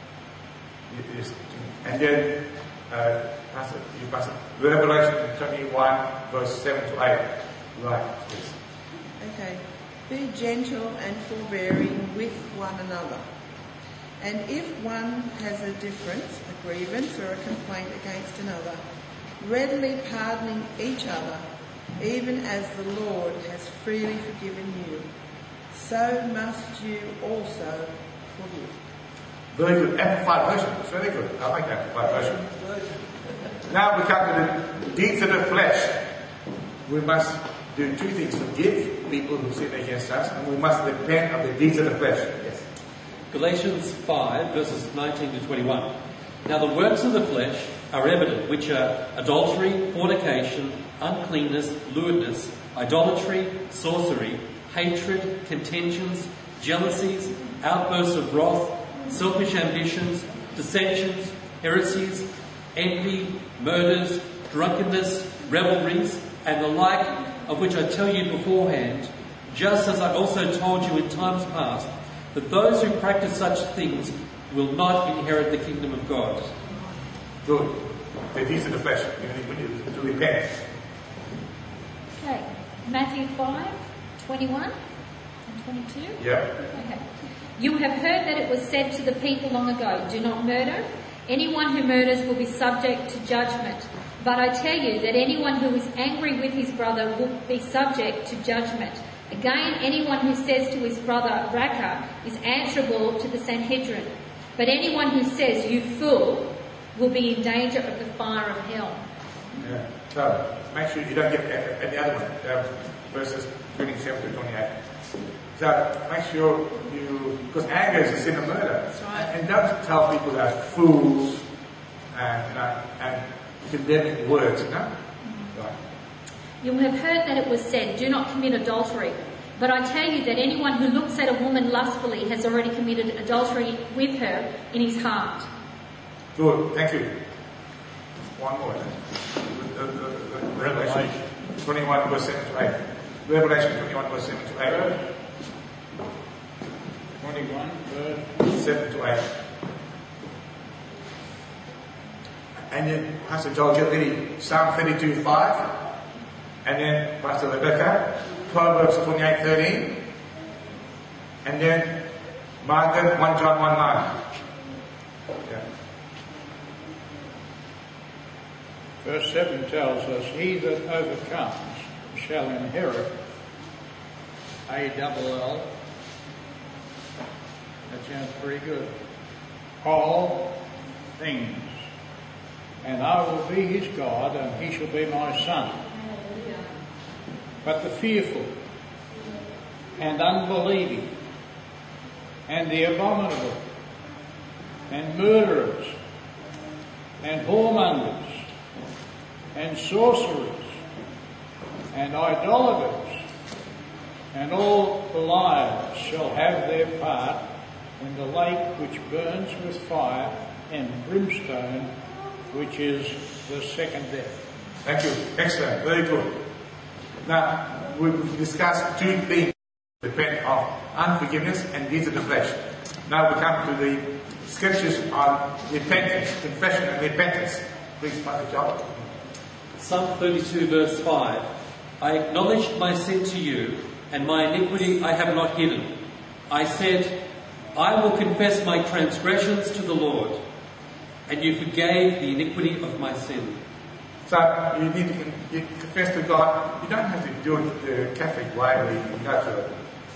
S2: And then, Pastor, Revelation 21, verse 7 to 8. Right, please.
S6: Okay. Be gentle and forbearing with one another. And if one has a difference, a grievance or a complaint against another, readily pardoning each other, even as the Lord has freely forgiven you, so must you also forgive.
S2: Very good. Amplified version. It's very good. I like Amplified version. Now we come to the deeds of the flesh. We must do two things. Forgive people who sin against us, and we must repent of the deeds of the flesh. Yes.
S5: Galatians 5, verses 19 to 21. Now the works of the flesh are evident, which are adultery, fornication, uncleanness, lewdness, idolatry, sorcery, hatred, contentions, jealousies, outbursts of wrath, selfish ambitions, dissensions, heresies, envy, murders, drunkenness, revelries, and the like, of which I tell you beforehand, just as I also told you in times past, that those who practice such things will not inherit the kingdom of God.
S2: Good. The deeds of the flesh. We need to repent.
S3: Okay, Matthew 5, 21 and 22.
S2: Yeah.
S3: Okay. You have heard that it was said to the people long ago, do not murder. Anyone who murders will be subject to judgment. But I tell you that anyone who is angry with his brother will be subject to judgment. Again, anyone who says to his brother, Raca, is answerable to the Sanhedrin. But anyone who says, you fool, will be in danger of the fire of hell.
S2: Yeah. So, make sure you don't get any other one. Verses 27 to 28. So, make sure because anger is a sin of murder.
S6: That's right.
S2: And don't tell people they're fools and condemning words, Right.
S3: You have heard that it was said, do not commit adultery. But I tell you that anyone who looks at a woman lustfully has already committed adultery with her in his heart.
S2: Good, thank you. One more. Revelation 21 verse 7 to 8. Revelation 21 verse 7 to 8.
S4: 21 verse
S2: 7 to 8. And then Pastor Joel, get ready. Psalm 32:5. And then Pastor Rebecca, Proverbs 28:13. And then Margaret, 1 John 1:9. Okay.
S4: Verse 7 tells us, he that overcomes shall inherit ALL. That sounds pretty good. All things. and I will be his God, and he shall be my son. But the fearful, and unbelieving, and the abominable, and murderers, and whoremongers, and sorcerers, and idolaters, and all the liars shall have their part in the lake which burns with fire and brimstone, which is the second death.
S2: Thank you. Excellent. Very good. Now, we've discussed two things. Repent of unforgiveness and deeds of the flesh. Now we come to the scriptures on repentance, confession and repentance. Please, Pastor John.
S5: Psalm 32 verse 5. I acknowledged my sin to you, and my iniquity I have not hidden. I said, I will confess my transgressions to the Lord, and you forgave the iniquity of my sin.
S2: So you need to confess to God. You don't have to do it the Catholic way where you go to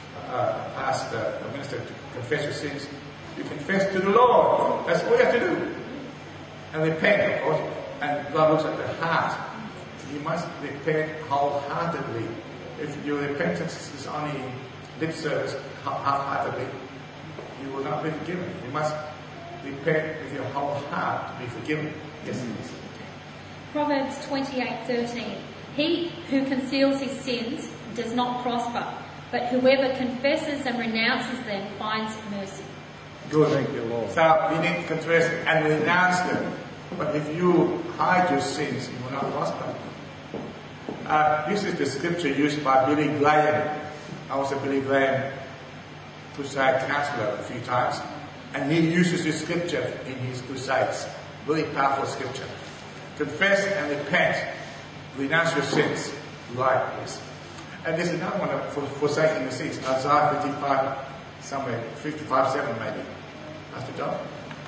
S2: ask the minister to confess your sins. You confess to the Lord. That's all you have to do. And repent, of course. And God looks at the heart. You must repent wholeheartedly. If your repentance is only lip service, half-heartedly, you will not be forgiven. You must repent with your whole heart to be forgiven. Yes, please.
S3: Proverbs 28:13. He who conceals his sins does not prosper, but whoever confesses and renounces them finds mercy.
S2: Good.
S4: Thank you, Lord.
S2: So you need to confess and renounce them. But if you hide your sins, you will not prosper. This is the scripture used by Billy Graham. I was a Billy Graham crusade counselor a few times. And he uses this scripture in his crusades. Very powerful scripture. Confess and repent. Renounce your sins. Right, yes. And there's another one for forsaking the sins. Isaiah 55, somewhere, 55:7 maybe. Pastor John?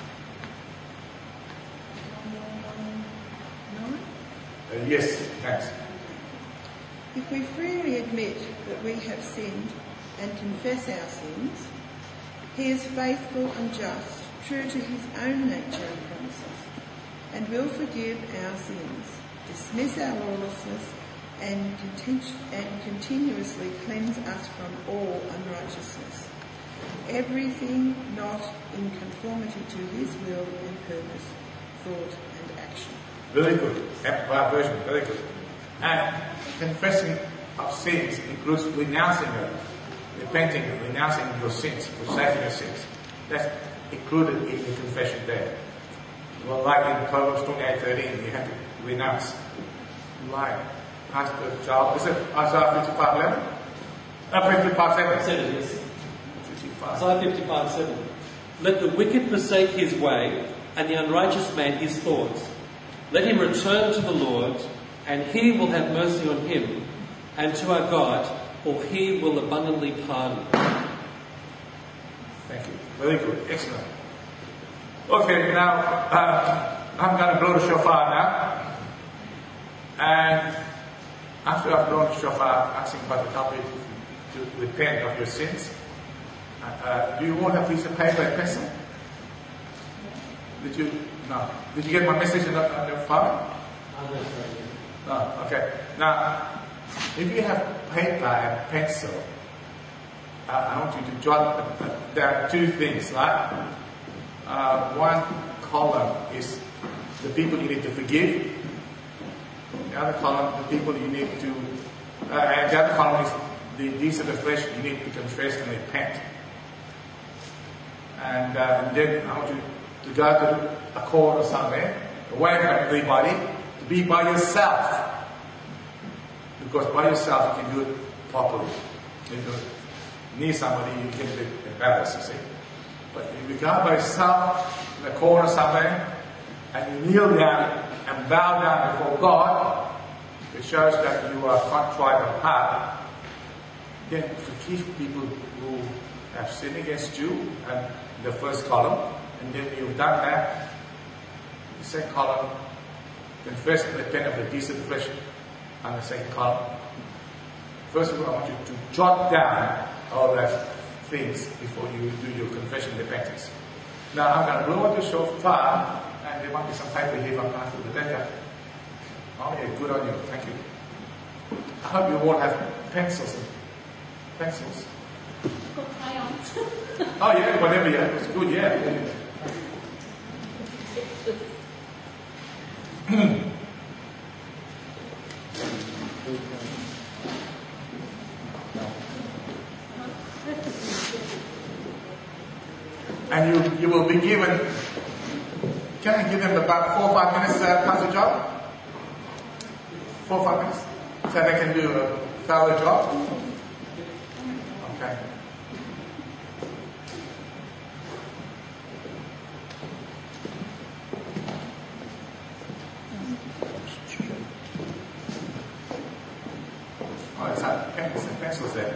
S2: Yes, thanks.
S6: If we freely admit that we have sinned and confess our sins, he is faithful and just, true to his own nature and promises, and will forgive our sins, dismiss our lawlessness, and continuously cleanse us from all unrighteousness. Everything not in conformity to his will and purpose, thought and action.
S2: Very good. Amplified version, very good. And confessing of sins includes renouncing them, repenting and renouncing your sins, forsaking your sins. That's included in the confession there. Well, like in Proverbs 28:13, you have to renounce. Right. Pastor Charles, is it Isaiah 55:11? 55:7.
S5: 7 yes.
S2: 55.
S5: Isaiah 55:7. Let the wicked forsake his way, and the unrighteous man his thoughts. Let him return to the Lord, and he will have mercy on him, and to our God, for he will abundantly pardon.
S2: Thank you. Very good. Excellent. Okay, now I'm going to blow the shofar now. And after I've blown the shofar, asking God to help you to repent of your sins, do you want a piece of paper and pencil? Did you? No. Did you get my message on your phone? No. Okay. Now, if you have paper and pencil, I want you to jot. There are two things, right? One column is the people you need to forgive. The other column, the people you need to, and the other column is the deeds of the flesh you need to confess and repent. And then I want you to go to a corner somewhere, away from everybody, to be by yourself. Because by yourself you can do it properly. If you're near somebody, you get a bit embarrassed, you see. But if you go by yourself in a corner somewhere, and you kneel down and bow down before God, it shows that you are contrite of heart. Then forgive people who have sinned against you, and the first column, and then you've done that. The second column, confess and repent of the deeds of the flesh, on the second column. First of all, I want you to jot down all those things before you do your confession and repentance. Now I'm going to blow out the shofar, and there might be some paper here from Pastor Rebecca. Oh yeah, good on you. Thank you. I hope you all have pencils. Pencils.
S3: I've got crayons.
S2: Oh yeah, whatever. Yeah, it's good. Yeah. And you will be given. Can I give them about 4 or 5 minutes, Pastor John? 4 or 5 minutes, so they can do a thorough job. Okay. Oh, it's pens and pencils there.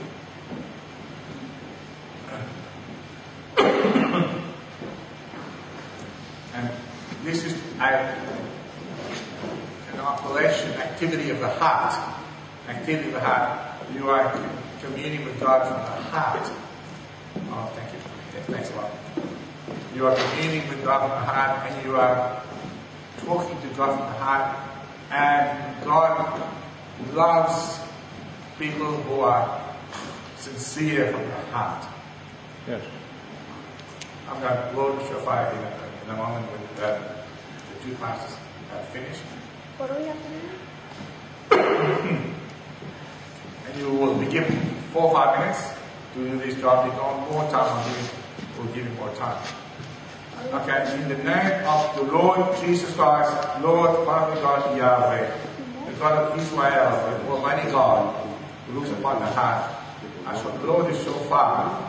S2: And this is an operation, activity of the heart. Activity of the heart. You are communing with God from the heart. Oh, thank you. Yeah, thanks a lot. You are communing with God from the heart, and you are talking to God from the heart. And God loves people who are sincere from the heart.
S4: Yes.
S2: I'm going to blow the shofar in a moment when the two pastors finish.
S3: What do we have to do?
S2: And you will be given 4 or 5 minutes to do this job. If you want more time, we'll give you more time. Okay, in the name of the Lord Jesus Christ, Lord, Father God, Yahweh, the God of Israel, the Almighty God, who looks upon the heart, I shall blow the shofar,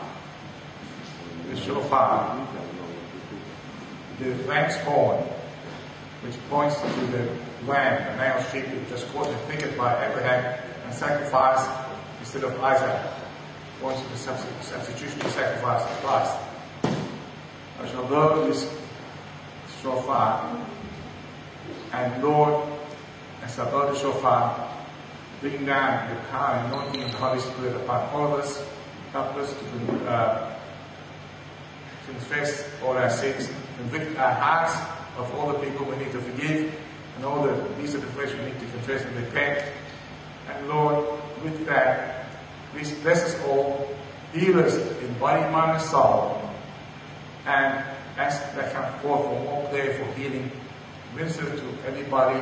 S2: the ram's horn, which points to the lamb, the male sheep that was caught in the thicket by Abraham and sacrificed instead of Isaac, points to the substitutionary sacrifice of Christ. I shall blow this shofar, and Lord, as I blow the shofar, bring down the power and anointing of the Holy Spirit upon all of us, help us to confess all our sins, convict our hearts of all the people we need to forgive, and all the deeds of the flesh we need to confess and repent. And Lord, with that, please bless us all, heal us in body, mind, and soul, and as they come forth for more prayer for healing, minister to everybody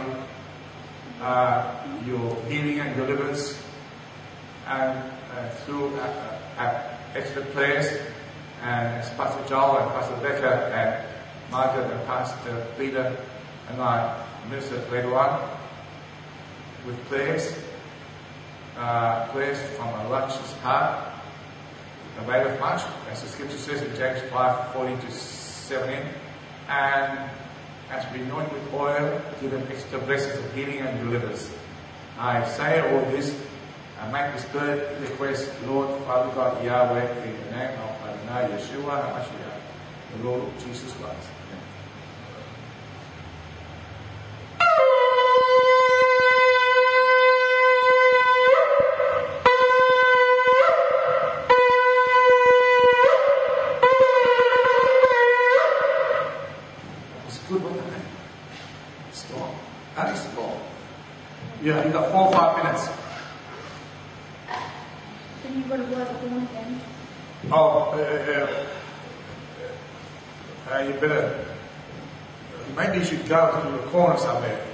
S2: your healing and deliverance, and through extra prayers, and as Pastor Joel and Pastor Becca and Margaret and Pastor Peter and I minister later on with prayers from a righteous heart availeth much, as the scripture says in James 5:14-17, and as we anoint with oil, give them extra blessings of healing and deliverance. I say all this and make this third request, Lord, Father God, Yahweh, in the name of Adonai Yeshua HaMashiach, the Lord Jesus Christ. Yeah, you got 4 or 5 minutes.
S3: Then you've got to blow the horn again.
S2: Oh, you better. Maybe you should go to the corner somewhere.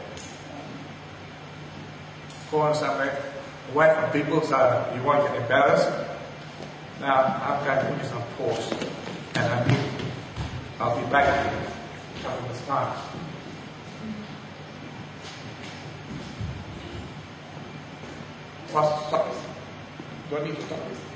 S2: Away from people so you won't get embarrassed. Now, I'm going to put this on pause. And I'll be back in a couple of minutes' time. Stop it. Do I need to stop it?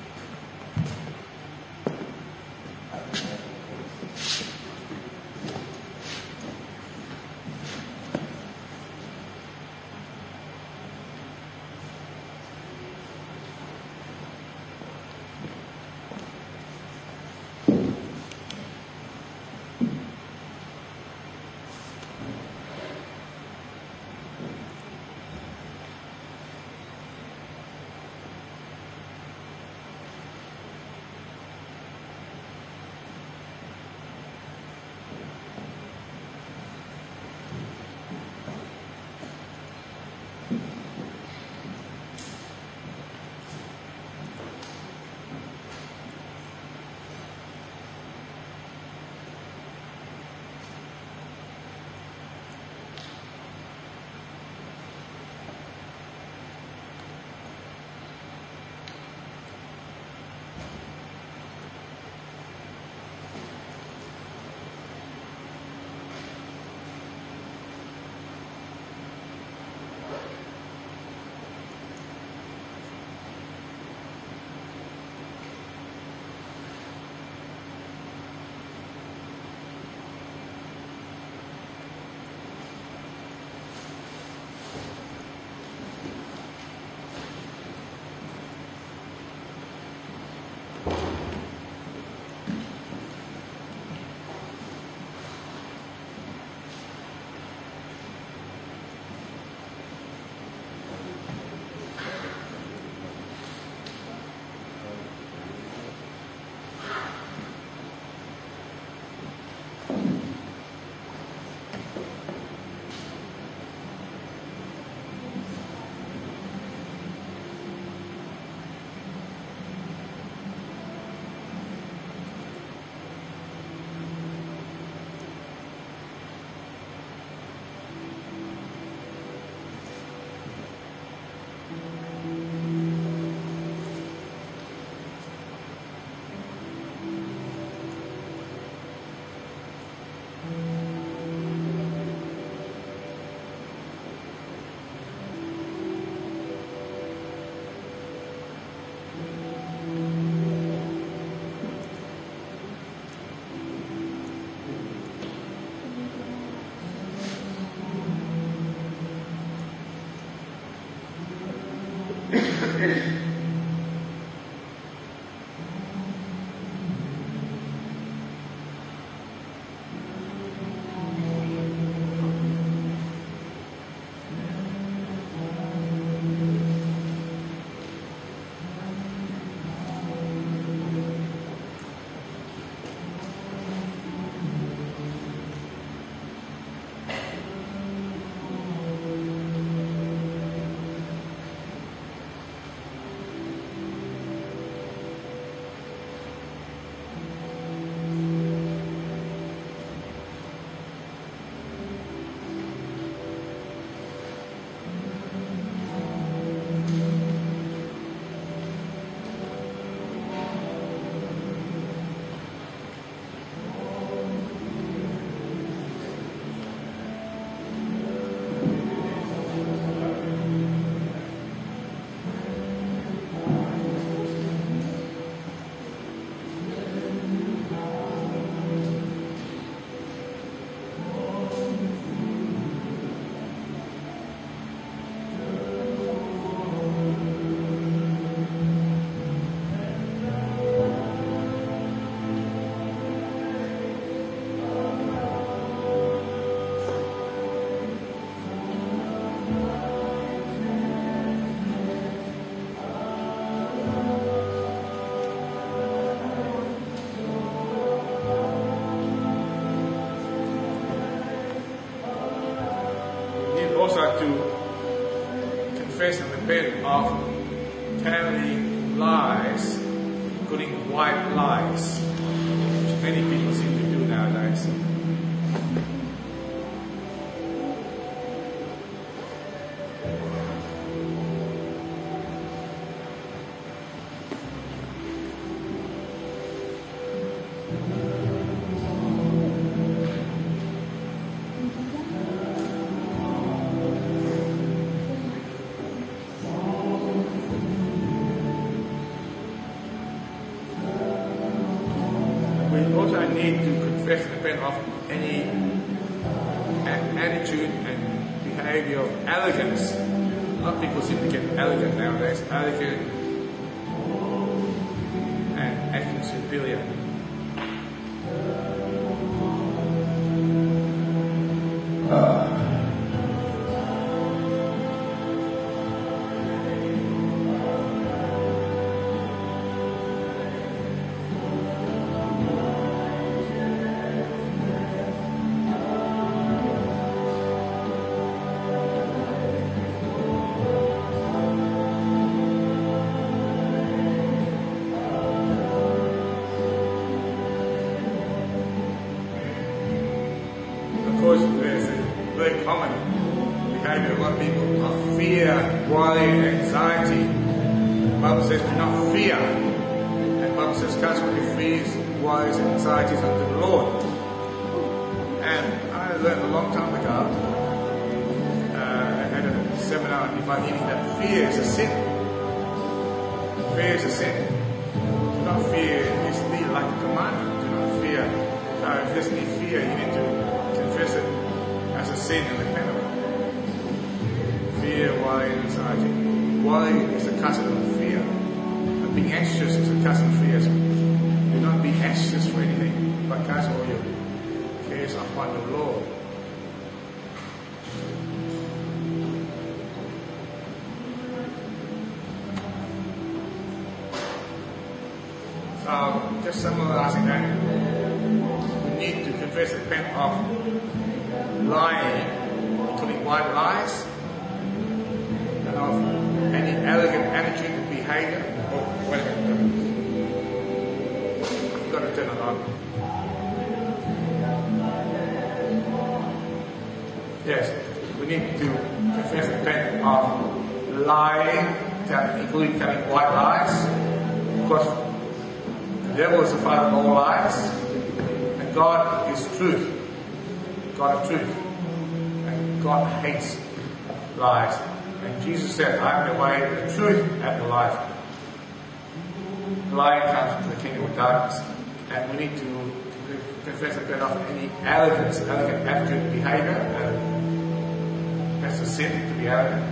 S2: got to confess and repent of telling lies, including white lies, which many people seem to do nowadays. We also need to confess and repent of any attitude and behavior of arrogance. A lot of people seem to get arrogant nowadays, arrogant and acting superior. Of course, there's a very common behavior of a lot of people of fear, worry, and anxiety. The Bible says, do not fear. And the Bible says, cast all your fears, worries, and anxieties unto the Lord. And I learned a long time ago, I had a seminar on divine healing, that fear is a sin. Fear is a sin. Do not fear is really like a commandment. Do not fear. Now, if there's any fear, you need to confess it as a sin and repent of it. Fear, worry, and anxiety. Worry is a cousin of fear. And being anxious is a cousin of fear. Do not be anxious for anything, but cast all your cares upon the Lord. So, just summarizing that, we need to confess and repent of lying, including white lies, and of any arrogant attitude and behavior. Oh, wait a minute. I've got to turn it on. Yes, we need to confess and repent of lying, including telling white lies. Of course, the devil is the father of all lies, and God is truth, God of truth, and God hates lies. And Jesus said, I am the way, the truth, and the life. Lying comes from the kingdom of darkness, and we need to confess and repent of any arrogance, arrogant attitude and behavior. That's a sin, to be arrogant.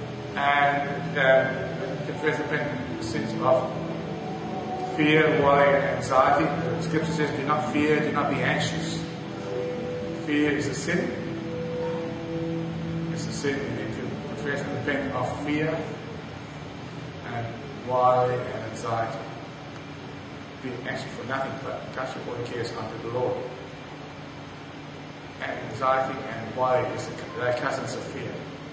S2: And confess and repent sins of fear, worry, and anxiety. The scripture says, do not fear, do not be anxious. Fear is a sin. It's a sin. We need to confess and repent of fear and worry and anxiety. Being anxious for nothing, but cast all your cares unto the Lord. And anxiety and worry is they're cousins of fear.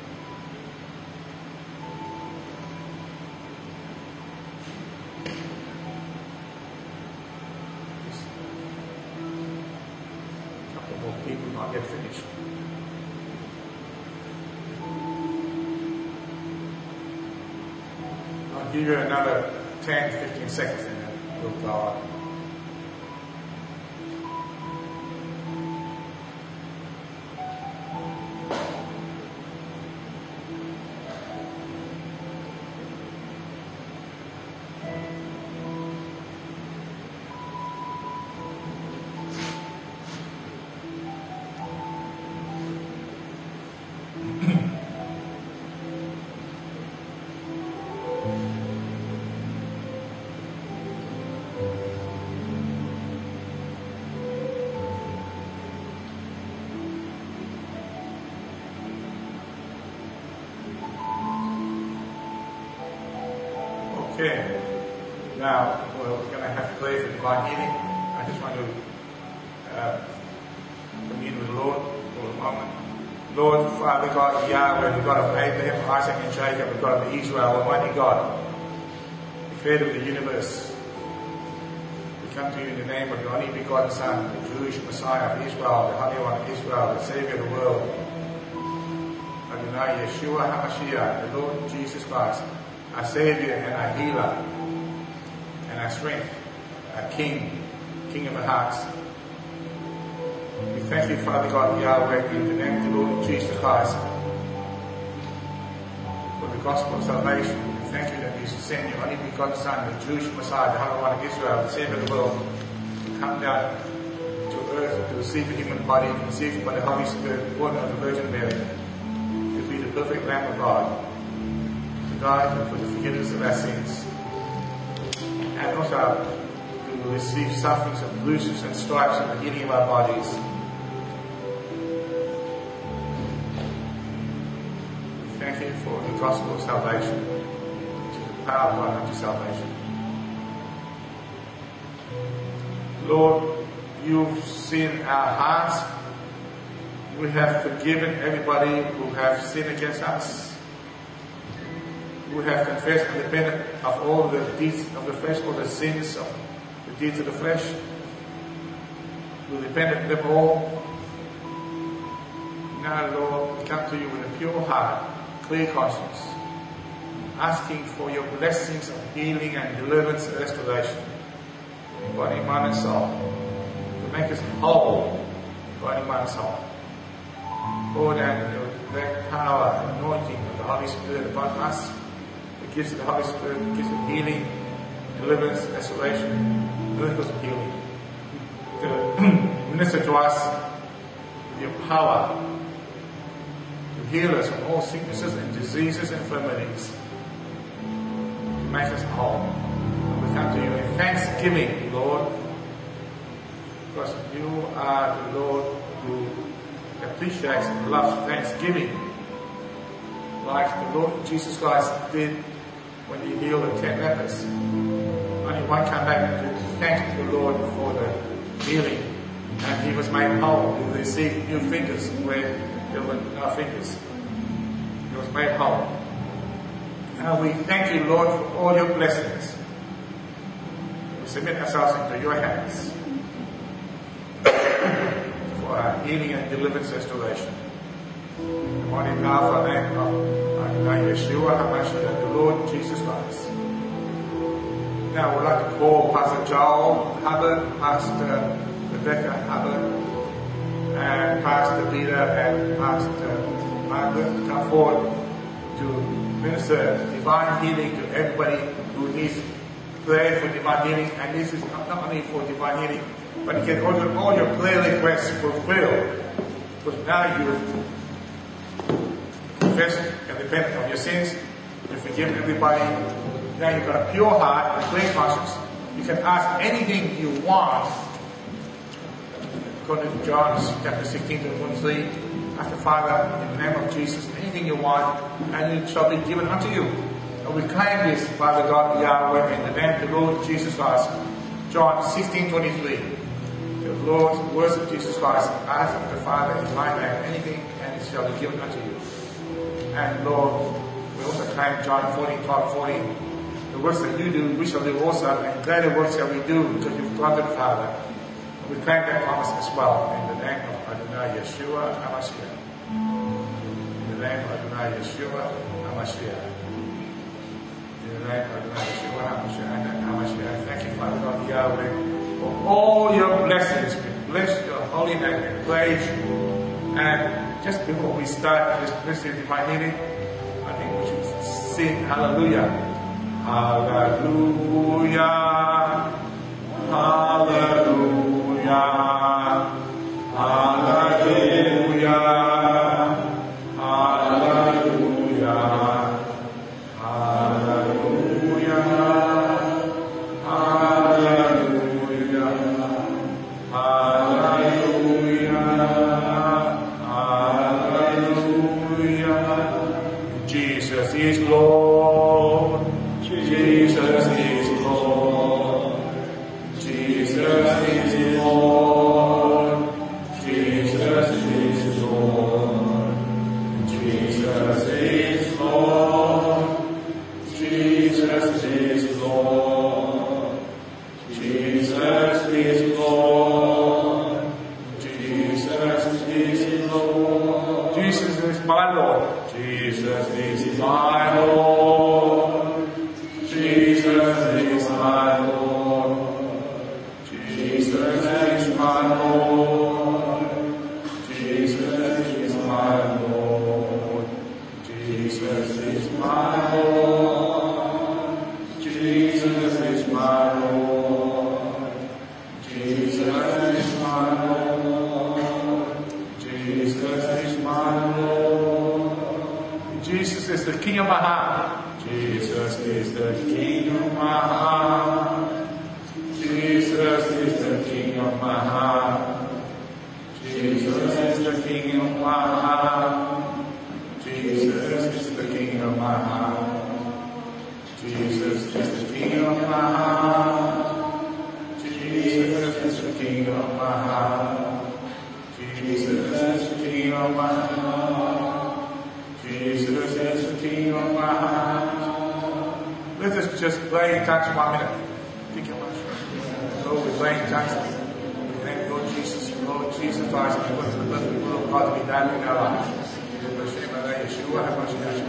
S2: People not yet finished. I'll give you another 10-15 seconds and then we'll go on. Okay, now we're going to have to pray for divine healing. I just want to commune with the Lord for a moment. Lord, Father God, Yahweh, the God of Abraham, Isaac and Jacob, the God of Israel, Almighty God, the creator of the universe. We come to you in the name of your only begotten Son, the Jewish Messiah of Israel, the Holy One of Israel, the Saviour of the world. Adonai Yeshua HaMashiach, the Lord Jesus Christ, our Saviour and our Healer, and our strength, our King, King of our hearts. We thank you, Father God, Yahweh, in the name of the Lord Jesus Christ, for the gospel of salvation. We thank you that you sent your only begotten Son, the Jewish Messiah, the Holy One of Israel, the Saviour of the world, to come down to earth to receive a human body, conceived by the Holy Spirit, born of the Virgin Mary, to be the perfect Lamb of God, to die for the forgiveness of our sins, and also to receive sufferings and bruises and stripes and the healing of our bodies. We thank you for the gospel of salvation, which is the power of God unto salvation. Lord, you've seen our hearts. We have forgiven everybody who have sinned against us. We have confessed and repented of all the deeds of the flesh, all the sins of the deeds of the flesh. We repented of them all. Now, Lord, we come to you with a pure heart, clear conscience, asking for your blessings of healing and deliverance and restoration in body, mind and soul, to make us whole, body, mind and soul. Lord, and your great power, anointing of the Holy Spirit upon us, the gifts of the Holy Spirit, the gifts of healing, deliverance, restoration, miracles of healing, to minister to us with your power, to heal us from all sicknesses and diseases and infirmities, to make us whole. And we come to you in thanksgiving, Lord, because you are the Lord who appreciates and loves thanksgiving, like the Lord Jesus Christ did when he healed the 10 lepers. Only one came back to thank the Lord for the healing, and he was made whole. He received new fingers where there were no fingers. He was made whole. And we thank you, Lord, for all your blessings. We submit ourselves into your hands for our healing and deliverance restoration. In the mighty powerful name of Adonai Yeshua HaMashiach, the Lord Jesus Christ. Now we'd like to call Pastor Joel Hubbard, Pastor Rebecca Hubbard, and Pastor Peter and Pastor Margaret to come forward to minister divine healing to everybody who needs prayer for divine healing. And this is not only for divine healing, but you get all your prayer requests fulfilled. Because now you've confessed and repented of your sins, you've forgiven everybody. Now you've got a pure heart and a clear conscience. You can ask anything you want. According to John chapter 16 to 23, ask the Father in the name of Jesus anything you want, and it shall be given unto you. And we claim this, Father God, Yahweh, in the name of the Lord Jesus Christ. John 16:23. The Lord's words of Jesus Christ, ask of the Father in my name anything, and it shall be given unto you. And Lord, we also claim John 14:12-14. The works that you do, we shall do also, and greater works shall we do, because you've gone to the Father. And we claim that promise as well, in the name of Adonai Yeshua HaMashiach. In the name of Adonai Yeshua HaMashiach. In the name of Adonai Yeshua HaMashiach. Thank you, Father God, Yahweh, for all your blessings. We bless your holy name and praise you. And just before we start this blessed divine healing, I think we should sing Hallelujah. Hallelujah. Hallelujah. Hallelujah. Hallelujah. Hallelujah. Hallelujah. Hallelujah. Jesus is Lord. Jesus is Lord. Jesus is is Lord. Jesus is Lord. Jesus is my Lord. Jesus is my Lord. Jesus is my Lord. Jesus is my Lord. Jesus is my Lord. Jesus is my Lord. Jesus is my Lord. Jesus is my Lord. Jesus is my Lord. Jesus is the King of my heart. Jesus is the King of my heart. Jesus is the King of my heart. Jesus is the King of my heart. Jesus is the King of my heart. Jesus is the King of my heart. Jesus is the King of my heart. Jesus is the King of my heart. Jesus is the King of my heart. Let us just play in tongues 1 minute. Thank you much. Lord, we play in tongues. We thank Lord Jesus, Lord Jesus Christ, and what the will of God to be done in our lives. In the name of Yeshua, have mercy.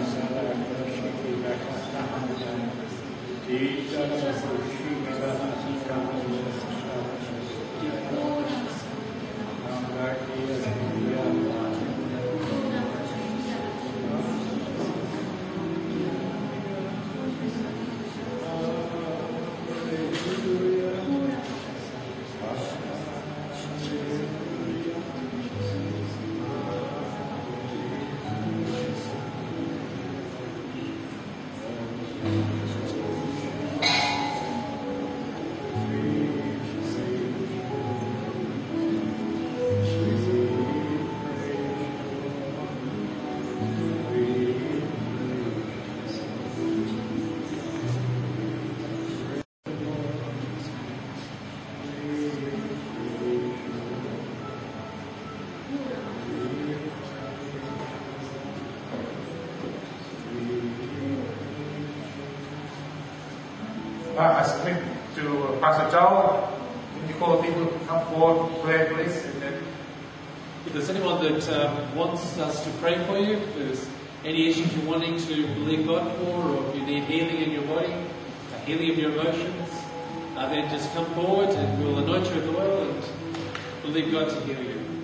S2: I submit to Pastor Joel. Can you call people to come forward for prayer, please? And then
S1: If there's anyone that wants us to pray for you, if there's any issues you're wanting to believe God for, or if you need healing in your body, healing of your emotions, then just come forward and we'll anoint you with oil and believe God to heal you.